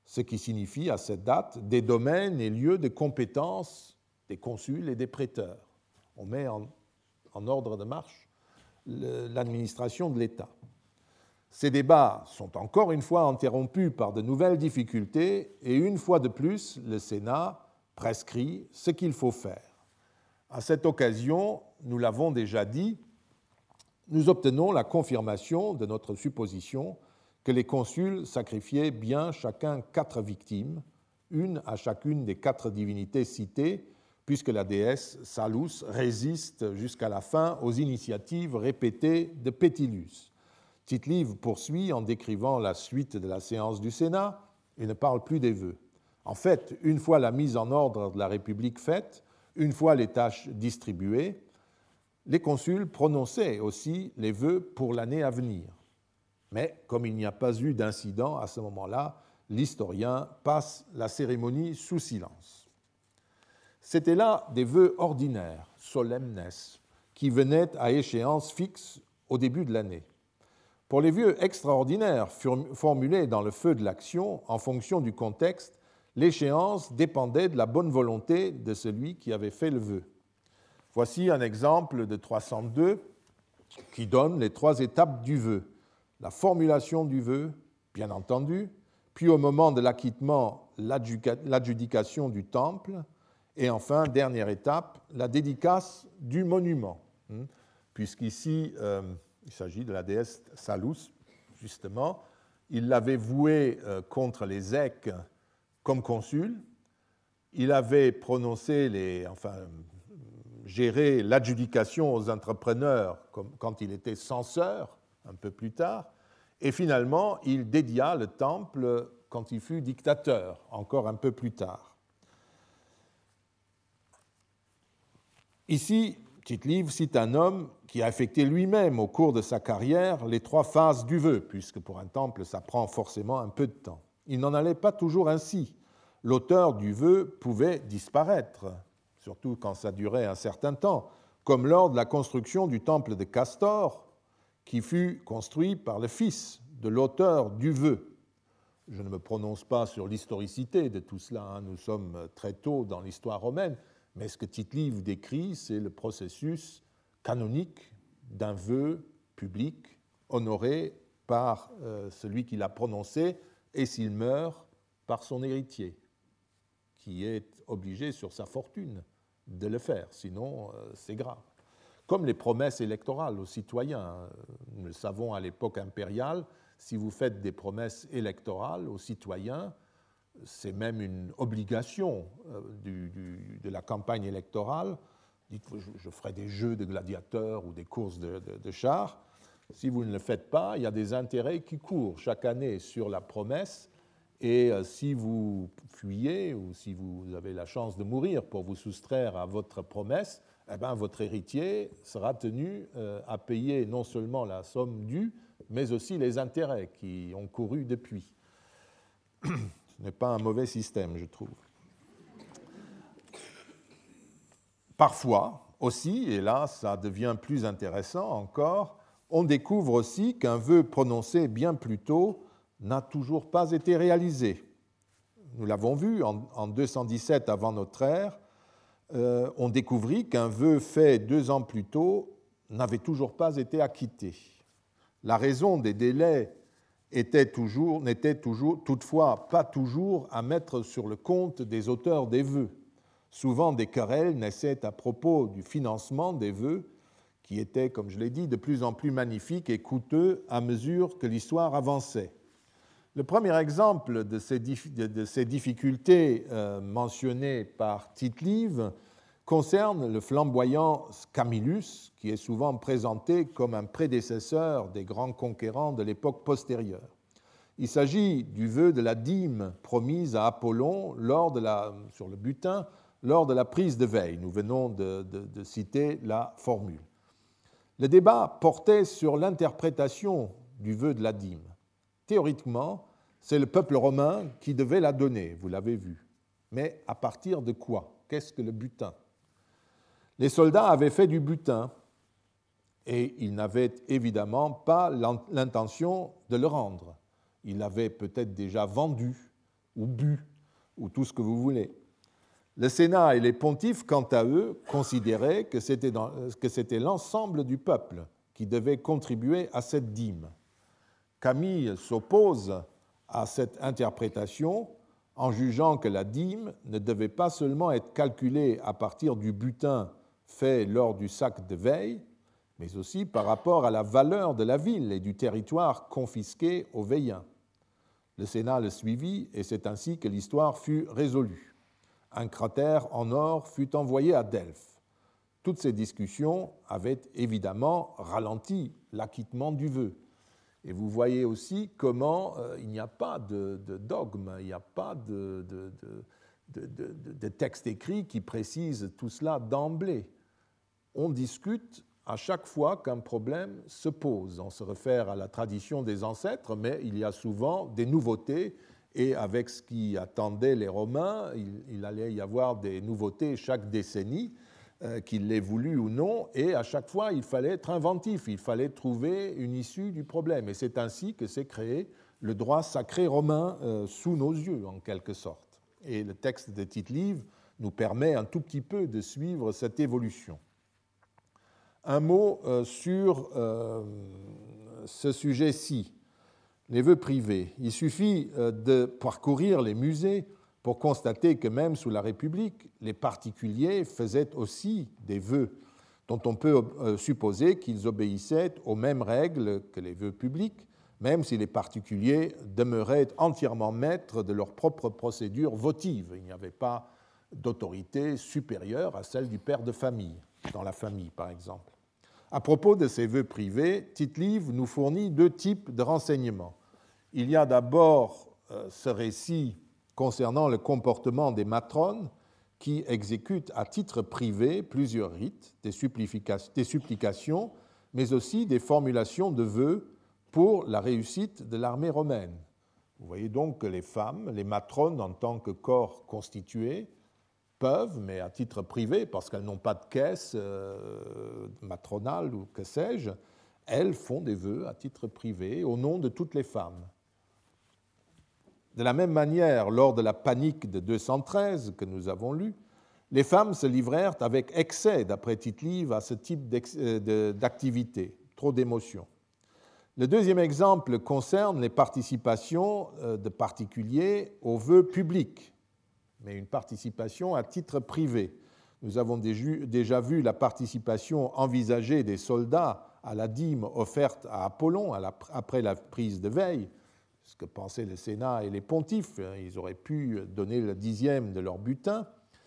ce qui signifie à cette date des domaines et lieux de compétence des consuls et des prêteurs. On met en ordre de marche l'administration de l'État. Ces débats sont encore une fois interrompus par de nouvelles difficultés et une fois de plus, le Sénat prescrit ce qu'il faut faire. À cette occasion, nous l'avons déjà dit, nous obtenons la confirmation de notre supposition que les consuls sacrifiaient bien chacun 4 victimes, une à chacune des 4 divinités citées, puisque la déesse Salus résiste jusqu'à la fin aux initiatives répétées de Pétillus. Tite-Live poursuit en décrivant la suite de la séance du Sénat et ne parle plus des vœux. En fait, une fois la mise en ordre de la République faite, une fois les tâches distribuées, les consuls prononçaient aussi les vœux pour l'année à venir. Mais comme il n'y a pas eu d'incident à ce moment-là, l'historien passe la cérémonie sous silence. C'étaient là des vœux ordinaires, solemnes, qui venaient à échéance fixe au début de l'année. Pour les vœux extraordinaires formulés dans le feu de l'action, en fonction du contexte, l'échéance dépendait de la bonne volonté de celui qui avait fait le vœu. Voici un exemple de 302 qui donne les 3 étapes du vœu. La formulation du vœu, bien entendu, puis au moment de l'acquittement, l'adjudication du temple, et enfin, dernière étape, la dédicace du monument, puisqu'ici, il s'agit de la déesse Salus, justement. Il l'avait vouée contre les Èques comme consul. Il avait géré l'adjudication aux entrepreneurs quand il était censeur, un peu plus tard. Et finalement, il dédia le temple quand il fut dictateur, encore un peu plus tard. Ici, Tite-Live cite un homme qui a effectué lui-même au cours de sa carrière les 3 phases du vœu, puisque pour un temple, ça prend forcément un peu de temps. Il n'en allait pas toujours ainsi. L'auteur du vœu pouvait disparaître, surtout quand ça durait un certain temps, comme lors de la construction du temple de Castor, qui fut construit par le fils de l'auteur du vœu. Je ne me prononce pas sur l'historicité de tout cela, nous sommes très tôt dans l'histoire romaine, mais ce que Tite-Live décrit, c'est le processus canonique d'un vœu public honoré par celui qui l'a prononcé et s'il meurt, par son héritier, qui est obligé sur sa fortune de le faire, sinon c'est grave. Comme les promesses électorales aux citoyens. Nous le savons à l'époque impériale, si vous faites des promesses électorales aux citoyens, c'est même une obligation de la campagne électorale. Dites, je ferai des jeux de gladiateurs ou des courses de chars. Si vous ne le faites pas, il y a des intérêts qui courent chaque année sur la promesse. Et si vous fuyez ou si vous avez la chance de mourir pour vous soustraire à votre promesse, eh bien, votre héritier sera tenu à payer non seulement la somme due, mais aussi les intérêts qui ont couru depuis. Ce n'est pas un mauvais système, je trouve. Parfois aussi, et là ça devient plus intéressant encore, on découvre aussi qu'un vœu prononcé bien plus tôt n'a toujours pas été réalisé. Nous l'avons vu en 217 avant notre ère, on découvrit qu'un vœu fait 2 ans plus tôt n'avait toujours pas été acquitté. La raison des délais n'était toutefois pas toujours à mettre sur le compte des auteurs des vœux. Souvent, des querelles naissaient à propos du financement des vœux, qui étaient, comme je l'ai dit, de plus en plus magnifiques et coûteux à mesure que l'histoire avançait. Le premier exemple de ces difficultés mentionnées par Tite-Live concerne le flamboyant Camillus, qui est souvent présenté comme un prédécesseur des grands conquérants de l'époque postérieure. Il s'agit du vœu de la dîme promise à Apollon sur le butin lors de la prise de Veille. Nous venons de citer la formule. Le débat portait sur l'interprétation du vœu de la dîme. Théoriquement, c'est le peuple romain qui devait la donner, vous l'avez vu. Mais à partir de quoi? Qu'est-ce que le butin? Les soldats avaient fait du butin et ils n'avaient évidemment pas l'intention de le rendre. Ils l'avaient peut-être déjà vendu ou bu, ou tout ce que vous voulez. Le Sénat et les pontifes, quant à eux, considéraient que c'était l'ensemble du peuple qui devait contribuer à cette dîme. Camille s'oppose à cette interprétation en jugeant que la dîme ne devait pas seulement être calculée à partir du butin fait lors du sac de veille, mais aussi par rapport à la valeur de la ville et du territoire confisqué aux Veiens. Le Sénat le suivit et c'est ainsi que l'histoire fut résolue. Un cratère en or fut envoyé à Delphes. Toutes ces discussions avaient évidemment ralenti l'acquittement du vœu. Et vous voyez aussi comment il n'y a pas de dogme, il n'y a pas de texte écrit qui précise tout cela d'emblée. On discute à chaque fois qu'un problème se pose. On se réfère à la tradition des ancêtres, mais il y a souvent des nouveautés. Et avec ce qui attendait les Romains, il allait y avoir des nouveautés chaque décennie, qu'ils l'aient voulu ou non, et à chaque fois, il fallait être inventif, il fallait trouver une issue du problème. Et c'est ainsi que s'est créé le droit sacré romain sous nos yeux, en quelque sorte. Et le texte de Tite-Live nous permet un tout petit peu de suivre cette évolution. Un mot sur ce sujet-ci. Les vœux privés. Il suffit de parcourir les musées pour constater que même sous la République, les particuliers faisaient aussi des vœux dont on peut supposer qu'ils obéissaient aux mêmes règles que les vœux publics, même si les particuliers demeuraient entièrement maîtres de leur propre procédure votive. Il n'y avait pas d'autorité supérieure à celle du père de famille, dans la famille par exemple. À propos de ces vœux privés, Tite-Live nous fournit deux types de renseignements. Il y a d'abord ce récit concernant le comportement des matrones qui exécutent à titre privé plusieurs rites, des supplications, mais aussi des formulations de vœux pour la réussite de l'armée romaine. Vous voyez donc que les femmes, les matrones en tant que corps constitué, peuvent, mais à titre privé, parce qu'elles n'ont pas de caisse matronale ou que sais-je, elles font des vœux à titre privé au nom de toutes les femmes. De la même manière, lors de la panique de 213 que nous avons lu, les femmes se livrèrent avec excès, d'après Tite-Live, à ce type d'activité, trop d'émotions. Le deuxième exemple concerne les participations de particuliers aux vœux publics, mais une participation à titre privé. Nous avons déjà vu la participation envisagée des soldats à la dîme offerte à Apollon après la prise de Veille, ce que pensaient le Sénat et les pontifes. Ils auraient pu donner le 10e de leur butin,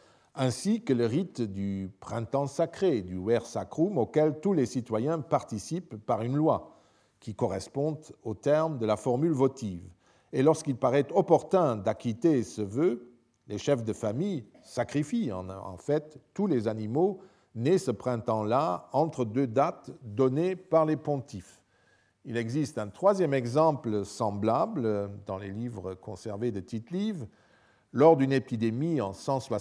ainsi que le rite du printemps sacré, du Ver Sacrum, auquel tous les citoyens participent par une loi, qui correspond au terme de la formule votive. Et lorsqu'il paraît opportun d'acquitter ce vœu, les chefs de famille sacrifient en fait tous les animaux nés ce printemps-là entre deux dates données par les pontifes. Il existe un troisième exemple semblable dans les livres conservés de Tite-Live, lors d'une épidémie en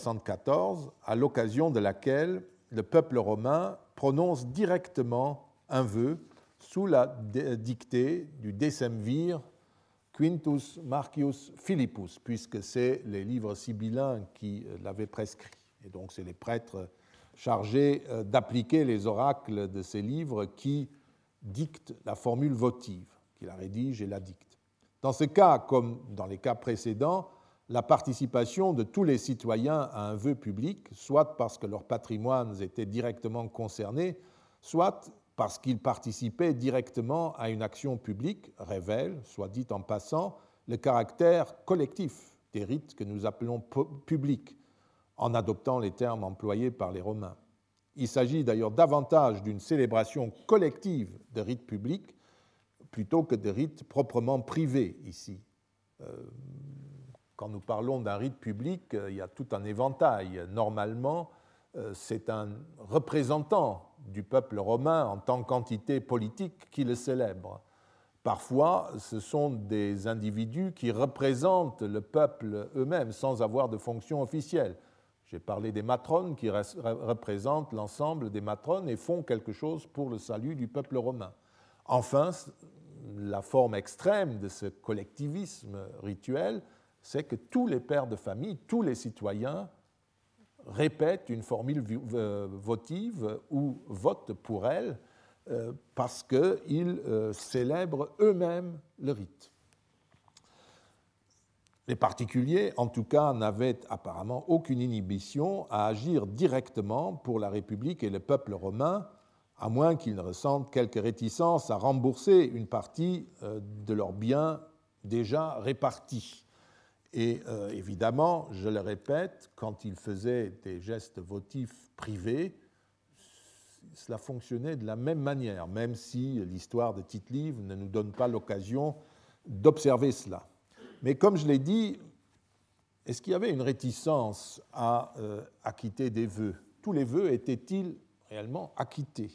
174, à l'occasion de laquelle le peuple romain prononce directement un vœu sous la dictée du décemvir Quintus Marcius Philippus, puisque c'est les livres sibyllins qui l'avaient prescrit. Et donc c'est les prêtres chargés d'appliquer les oracles de ces livres qui dictent la formule votive, qui la rédige et la dicte. Dans ce cas, comme dans les cas précédents, la participation de tous les citoyens à un vœu public, soit parce que leurs patrimoines étaient directement concernés, soit parce qu'ils participaient directement à une action publique, révèle, soit dit en passant, le caractère collectif des rites que nous appelons publics, en adoptant les termes employés par les Romains. Il s'agit d'ailleurs davantage d'une célébration collective de rites publics plutôt que de rites proprement privés ici. Quand nous parlons d'un rite public, il y a tout un éventail. Normalement, c'est un représentant du peuple romain en tant qu'entité politique qui le célèbre. Parfois, ce sont des individus qui représentent le peuple eux-mêmes sans avoir de fonction officielle. J'ai parlé des matrones qui représentent l'ensemble des matrones et font quelque chose pour le salut du peuple romain. Enfin, la forme extrême de ce collectivisme rituel, c'est que tous les pères de famille, tous les citoyens répètent une formule votive ou votent pour elle parce qu'ils célèbrent eux-mêmes le rite. Les particuliers, en tout cas, n'avaient apparemment aucune inhibition à agir directement pour la République et le peuple romain, à moins qu'ils ne ressentent quelque réticence à rembourser une partie de leurs biens déjà répartis. Et évidemment, je le répète, quand ils faisaient des gestes votifs privés, cela fonctionnait de la même manière, même si l'histoire de Tite-Live ne nous donne pas l'occasion d'observer cela. Mais comme je l'ai dit, est-ce qu'il y avait une réticence à acquitter des vœux? Tous les vœux étaient-ils réellement acquittés?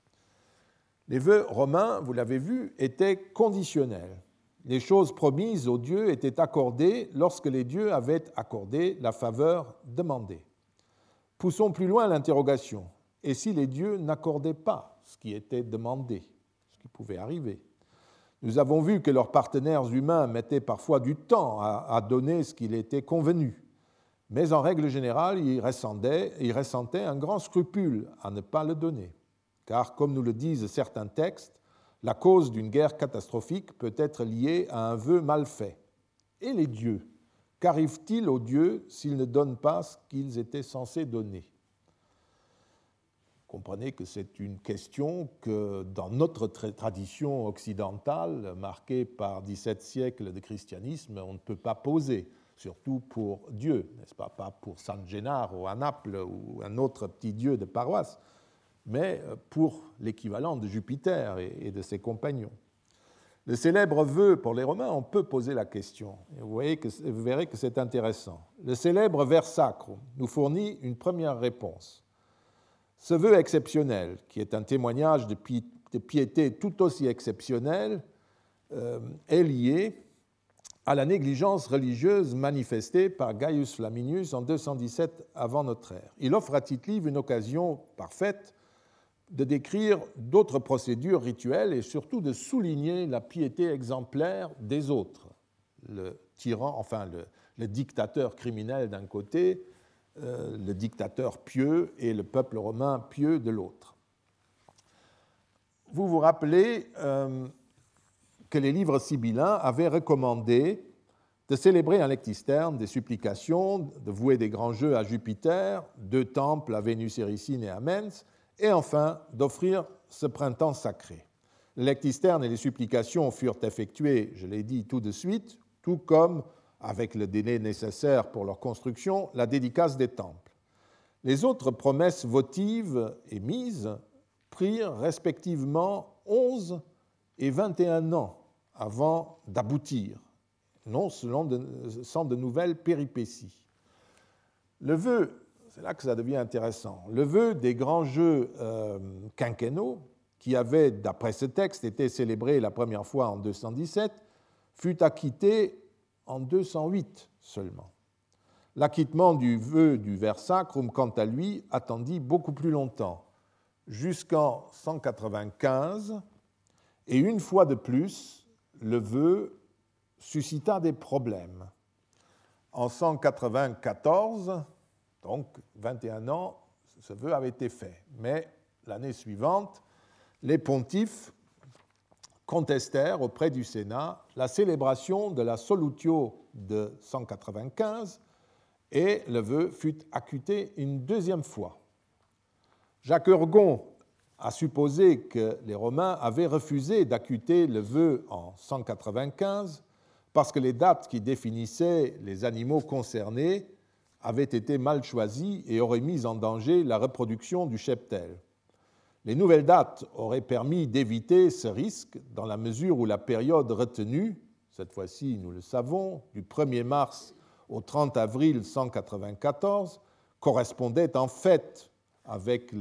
Les vœux romains, vous l'avez vu, étaient conditionnels. Les choses promises aux dieux étaient accordées lorsque les dieux avaient accordé la faveur demandée. Poussons plus loin l'interrogation. Et si les dieux n'accordaient pas ce qui était demandé, ce qui pouvait arriver? Nous avons vu que leurs partenaires humains mettaient parfois du temps à donner ce qu'il était convenu, mais en règle générale, ils ressentaient un grand scrupule à ne pas le donner, car comme nous le disent certains textes, la cause d'une guerre catastrophique peut être liée à un vœu mal fait. Et les dieux, qu'arrive-t-il aux dieux s'ils ne donnent pas ce qu'ils étaient censés donner? Comprenez que c'est une question que dans notre tradition occidentale, marquée par 17 siècles de christianisme, on ne peut pas poser, surtout pour Dieu, n'est-ce pas? Pas pour San Gennaro à Naples ou un autre petit dieu de paroisse, mais pour l'équivalent de Jupiter et de ses compagnons. Le célèbre vœu pour les Romains, on peut poser la question. Et vous verrez que c'est intéressant. Le célèbre Ver Sacrum nous fournit une première réponse. Ce vœu exceptionnel, qui est un témoignage de piété tout aussi exceptionnel, est lié à la négligence religieuse manifestée par Gaius Flaminius en 217 avant notre ère. Il offre à Tite-Live une occasion parfaite de décrire d'autres procédures rituelles et surtout de souligner la piété exemplaire des autres. Le tyran, enfin le dictateur criminel d'un côté, le dictateur pieux et le peuple romain pieux de l'autre. Vous vous rappelez que les livres sibyllins avaient recommandé de célébrer un lectisterne, des supplications, de vouer des grands jeux à Jupiter, 2 temples à Vénus Éricine et à Mens, et enfin d'offrir ce printemps sacré. Le lectisterne et les supplications furent effectués, je l'ai dit tout de suite, tout comme, avec le délai nécessaire pour leur construction, la dédicace des temples. Les autres promesses votives émises prirent respectivement 11 et 21 ans avant d'aboutir, non sans de nouvelles péripéties. Le vœu, c'est là que ça devient intéressant, le vœu des grands jeux quinquennaux, qui avaient, d'après ce texte, été célébrés la première fois en 217, fut acquitté en 208 seulement. L'acquittement du vœu du Ver Sacrum, quant à lui, attendit beaucoup plus longtemps, jusqu'en 195, et une fois de plus, le vœu suscita des problèmes. En 194, donc 21 ans, ce vœu avait été fait, mais l'année suivante, les pontifes contestèrent auprès du Sénat la célébration de la Solutio de 195 et le vœu fut acquitté une deuxième fois. Jacques Urgon a supposé que les Romains avaient refusé d'acquitter le vœu en 195 parce que les dates qui définissaient les animaux concernés avaient été mal choisies et auraient mis en danger la reproduction du cheptel. Les nouvelles dates auraient permis d'éviter ce risque dans la mesure où la période retenue, cette fois-ci nous le savons, du 1er mars au 30 avril 194, correspondait en fait avec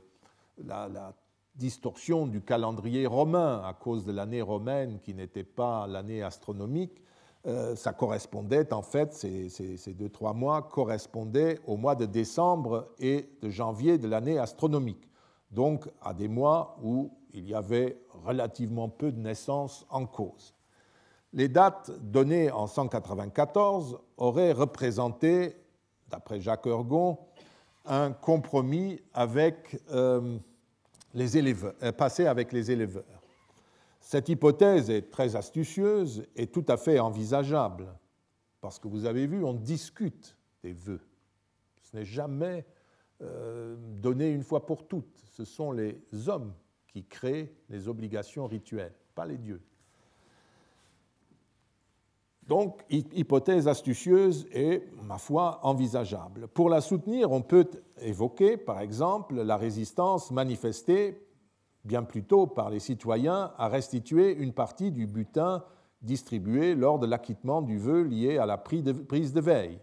la distorsion du calendrier romain à cause de l'année romaine qui n'était pas l'année astronomique. Ça correspondait en fait, ces 2-3 mois correspondaient au mois de décembre et de janvier de l'année astronomique, donc à des mois où il y avait relativement peu de naissances en cause. Les dates données en 194 auraient représenté, d'après Jacques Ergon, un compromis avec les éleveurs, passé avec les éleveurs. Cette hypothèse est très astucieuse et tout à fait envisageable, parce que vous avez vu, on discute des vœux. Ce n'est jamais donné une fois pour toutes. Ce sont les hommes qui créent les obligations rituelles, pas les dieux. Donc, hypothèse astucieuse et, ma foi, envisageable. Pour la soutenir, on peut évoquer, par exemple, la résistance manifestée bien plus tôt par les citoyens à restituer une partie du butin distribué lors de l'acquittement du vœu lié à la prise de veille.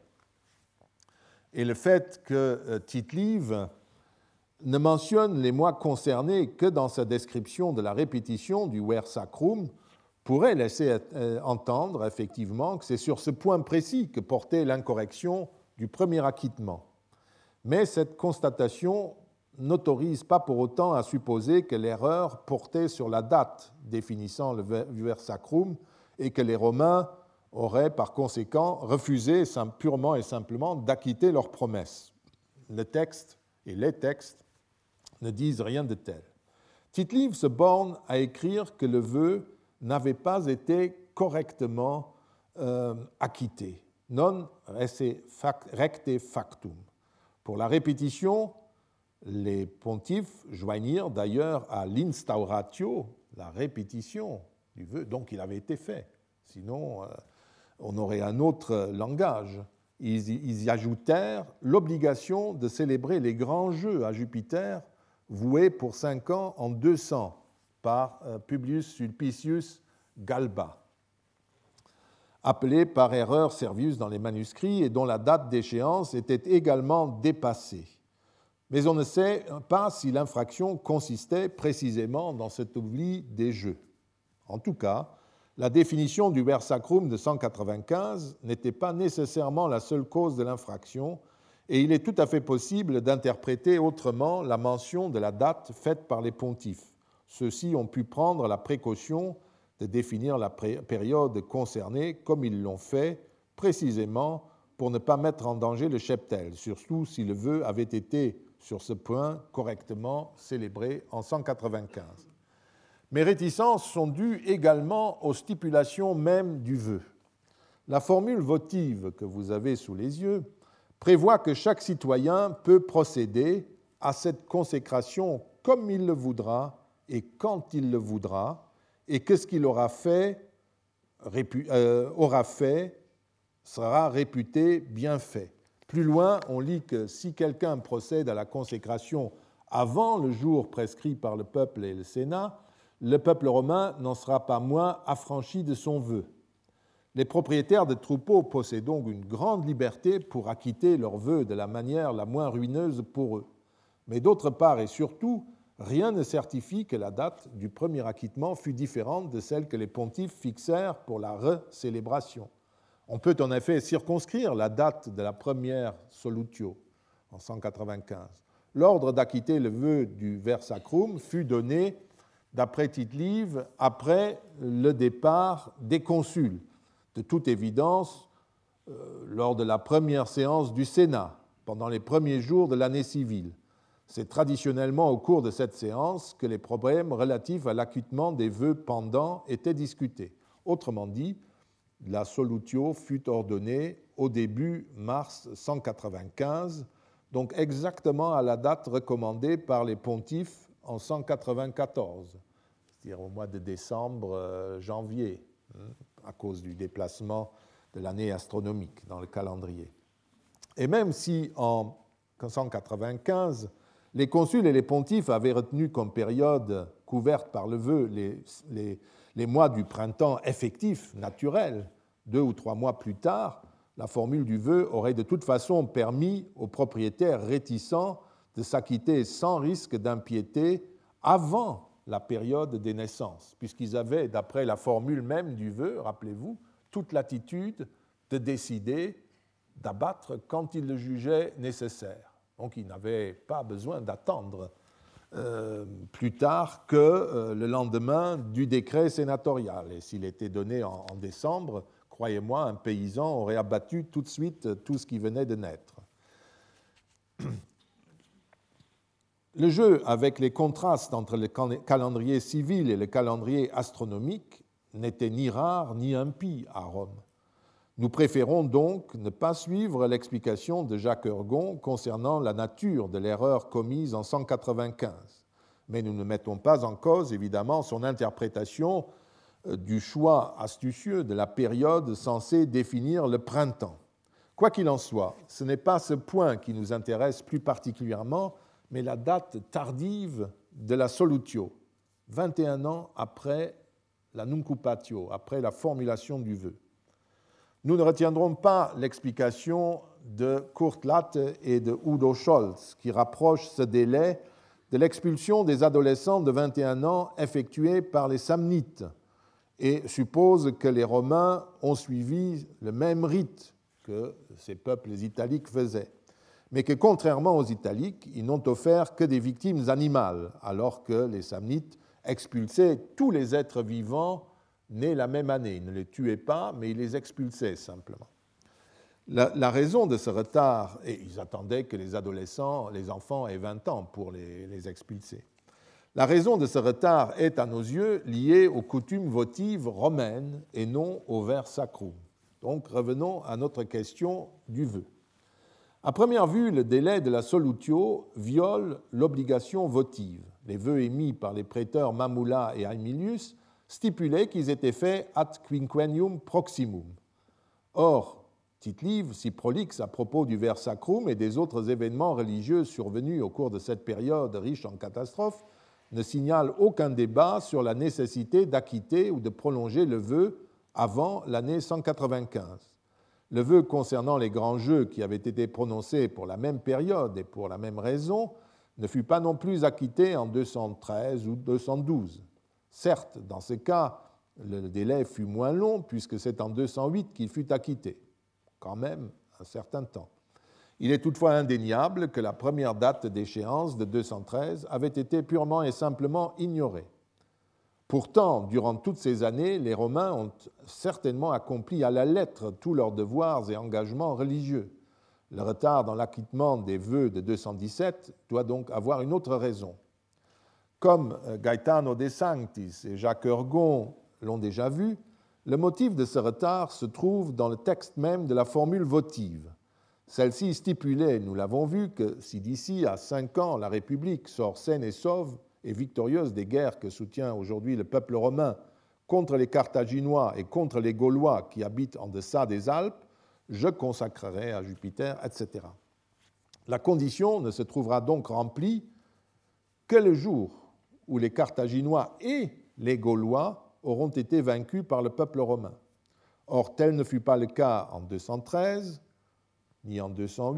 Et le fait que Tite-Live ne mentionne les mois concernés que dans sa description de la répétition du ver sacrum pourrait laisser entendre effectivement que c'est sur ce point précis que portait l'incorrection du premier acquittement. Mais cette constatation n'autorise pas pour autant à supposer que l'erreur portait sur la date définissant le ver sacrum et que les Romains auraient par conséquent refusé purement et simplement d'acquitter leurs promesses. Le texte et les textes ne disent rien de tel. Tite-Live se borne à écrire que le vœu n'avait pas été correctement acquitté, non recte factum. Pour la répétition, les pontifes joignirent d'ailleurs à l'instauratio, la répétition du vœu, donc il avait été fait. Sinon, on aurait un autre langage. Ils y ajoutèrent l'obligation de célébrer les grands jeux à Jupiter, voués pour 5 ans en 200 par Publius Sulpicius Galba, appelé par erreur Servius dans les manuscrits et dont la date d'échéance était également dépassée. Mais on ne sait pas si l'infraction consistait précisément dans cet oubli des jeux. En tout cas, la définition du ver sacrum de 195 n'était pas nécessairement la seule cause de l'infraction, et il est tout à fait possible d'interpréter autrement la mention de la date faite par les pontifes. Ceux-ci ont pu prendre la précaution de définir la période concernée comme ils l'ont fait, précisément pour ne pas mettre en danger le cheptel, surtout si le vœu avait été, sur ce point, correctement célébré en 195. Mes réticences sont dues également aux stipulations mêmes du vœu. La formule votive que vous avez sous les yeux prévoit que chaque citoyen peut procéder à cette consécration comme il le voudra et quand il le voudra, et que ce qu'il aura fait sera réputé bien fait. Plus loin, on lit que si quelqu'un procède à la consécration avant le jour prescrit par le peuple et le Sénat, le peuple romain n'en sera pas moins affranchi de son vœu. Les propriétaires de troupeaux possèdent donc une grande liberté pour acquitter leurs vœux de la manière la moins ruineuse pour eux. Mais d'autre part et surtout, rien ne certifie que la date du premier acquittement fut différente de celle que les pontifes fixèrent pour la recélébration. On peut en effet circonscrire la date de la première solutio, en 195. L'ordre d'acquitter le vœu du ver sacrum fut donné, d'après Tite-Live, après le départ des consuls, de toute évidence lors de la première séance du Sénat, pendant les premiers jours de l'année civile. C'est traditionnellement au cours de cette séance que les problèmes relatifs à l'acquittement des vœux pendants étaient discutés. Autrement dit, la solutio fut ordonnée au début mars 195, donc exactement à la date recommandée par les pontifes en 194, c'est-à-dire au mois de décembre, janvier, à cause du déplacement de l'année astronomique dans le calendrier. Et même si en 195, les consuls et les pontifes avaient retenu comme période couverte par le vœu les mois du printemps effectif, naturel, 2 ou 3 mois plus tard, la formule du vœu aurait de toute façon permis aux propriétaires réticents de s'acquitter sans risque d'impiété avant la période des naissances, puisqu'ils avaient, d'après la formule même du vœu, rappelez-vous, toute latitude de décider d'abattre quand ils le jugeaient nécessaire. Donc ils n'avaient pas besoin d'attendre plus tard que le lendemain du décret sénatorial. Et s'il était donné en décembre, croyez-moi, un paysan aurait abattu tout de suite tout ce qui venait de naître. Le jeu avec les contrastes entre le calendrier civil et le calendrier astronomique n'était ni rare ni impie à Rome. Nous préférons donc ne pas suivre l'explication de Jacques Ergon concernant la nature de l'erreur commise en 195, mais nous ne mettons pas en cause, évidemment, son interprétation du choix astucieux de la période censée définir le printemps. Quoi qu'il en soit, ce n'est pas ce point qui nous intéresse plus particulièrement, mais la date tardive de la Solutio, 21 ans après la Nuncupatio, après la formulation du vœu. Nous ne retiendrons pas l'explication de Kurt Latte et de Udo Scholz, qui rapproche ce délai de l'expulsion des adolescents de 21 ans effectuée par les Samnites et suppose que les Romains ont suivi le même rite que ces peuples italiques faisaient, mais que contrairement aux Italiques, ils n'ont offert que des victimes animales, alors que les Samnites expulsaient tous les êtres vivants nés la même année. Ils ne les tuaient pas, mais ils les expulsaient simplement. La raison de ce retard, et ils attendaient que les adolescents, les enfants aient 20 ans pour les expulser. La raison de ce retard est, à nos yeux, liée aux coutumes votives romaines et non au ver sacrum. Donc revenons à notre question du vœu. À première vue, le délai de la Solutio viole l'obligation votive. Les vœux émis par les prêteurs Mamula et Aemilius stipulaient qu'ils étaient faits ad quinquennium proximum. Or, Tite-Live, si prolixe à propos du ver sacrum et des autres événements religieux survenus au cours de cette période riche en catastrophes, ne signale aucun débat sur la nécessité d'acquitter ou de prolonger le vœu avant l'année 195. Le vœu concernant les grands jeux qui avaient été prononcés pour la même période et pour la même raison ne fut pas non plus acquitté en 213 ou 212. Certes, dans ce cas, le délai fut moins long puisque c'est en 208 qu'il fut acquitté, quand même un certain temps. Il est toutefois indéniable que la première date d'échéance de 213 avait été purement et simplement ignorée. Pourtant, durant toutes ces années, les Romains ont certainement accompli à la lettre tous leurs devoirs et engagements religieux. Le retard dans l'acquittement des vœux de 217 doit donc avoir une autre raison. Comme Gaetano De Sanctis et Jacques Ergon l'ont déjà vu, le motif de ce retard se trouve dans le texte même de la formule votive. Celle-ci stipulait, nous l'avons vu, que si d'ici à 5 ans la République sort saine et sauve et victorieuse des guerres que soutient aujourd'hui le peuple romain contre les Carthaginois et contre les Gaulois qui habitent en deçà des Alpes, je consacrerai à Jupiter, etc. La condition ne se trouvera donc remplie que le jour où les Carthaginois et les Gaulois auront été vaincus par le peuple romain. Or, tel ne fut pas le cas en 213, ni en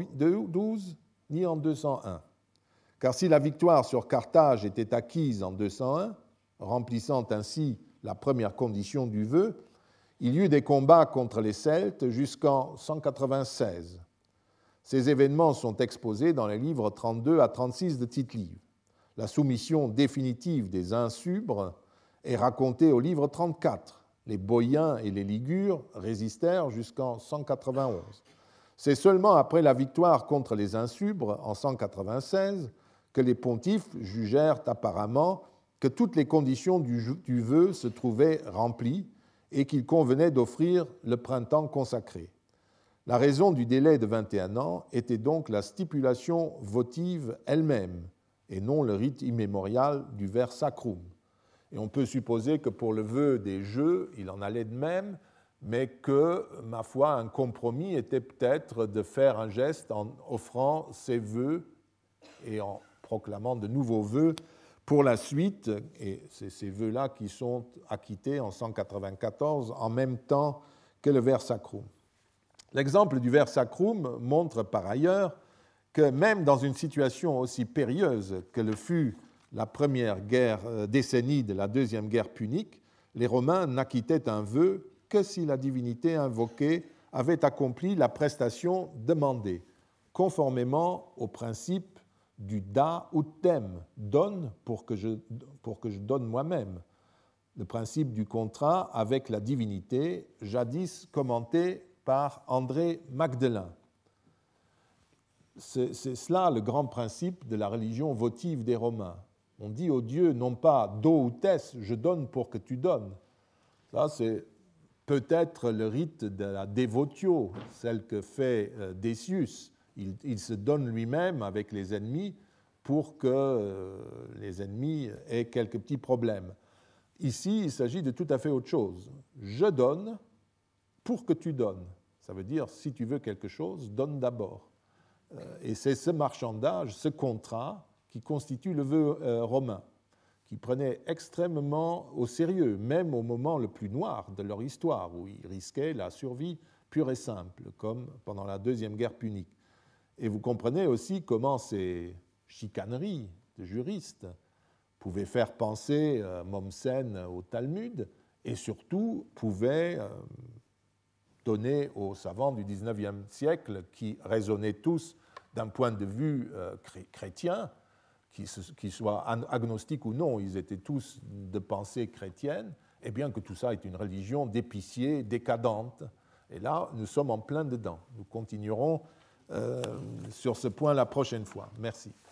212, ni en 201. Car si la victoire sur Carthage était acquise en 201, remplissant ainsi la première condition du vœu, il y eut des combats contre les Celtes jusqu'en 196. Ces événements sont exposés dans les livres 32 à 36 de Tite-Live. La soumission définitive des Insubres est racontée au livre 34. Les Boïens et les Ligures résistèrent jusqu'en 191. C'est seulement après la victoire contre les Insubres en 196 que les pontifes jugèrent apparemment que toutes les conditions du vœu se trouvaient remplies et qu'il convenait d'offrir le printemps consacré. La raison du délai de 21 ans était donc la stipulation votive elle-même et non le rite immémorial du ver sacrum. Et on peut supposer que pour le vœu des jeux, il en allait de même, mais que, ma foi, un compromis était peut-être de faire un geste en offrant ces vœux et en proclamant de nouveaux vœux pour la suite, et c'est ces vœux-là qui sont acquittés en 194 en même temps que le ver sacrum. L'exemple du ver sacrum montre par ailleurs que même dans une situation aussi périlleuse que le fut la première décennie de la deuxième guerre punique, les Romains n'acquittaient un vœu que si la divinité invoquée avait accompli la prestation demandée, conformément au principe du da utem, donne pour que je donne moi-même. Le principe du contrat avec la divinité, jadis commenté par André Magdelin. C'est cela le grand principe de la religion votive des Romains. On dit au Dieu non pas do utes, je donne pour que tu donnes. Ça, c'est peut-être le rite de la dévotio, celle que fait Decius. Il se donne lui-même avec les ennemis pour que les ennemis aient quelques petits problèmes. Ici, il s'agit de tout à fait autre chose. Je donne pour que tu donnes. Ça veut dire, si tu veux quelque chose, donne d'abord. Et c'est ce marchandage, ce contrat, qui constitue le vœu romain, qui prenait extrêmement au sérieux, même au moment le plus noir de leur histoire, où ils risquaient la survie pure et simple, comme pendant la Deuxième Guerre punique. Et vous comprenez aussi comment ces chicaneries de juristes pouvaient faire penser Mommsen au Talmud, et surtout pouvaient donner aux savants du XIXe siècle, qui raisonnaient tous d'un point de vue chrétien, qu'ils soient agnostiques ou non, ils étaient tous de pensée chrétienne, et bien que tout ça est une religion d'épicier, décadente. Et là, nous sommes en plein dedans. Nous continuerons sur ce point la prochaine fois. Merci.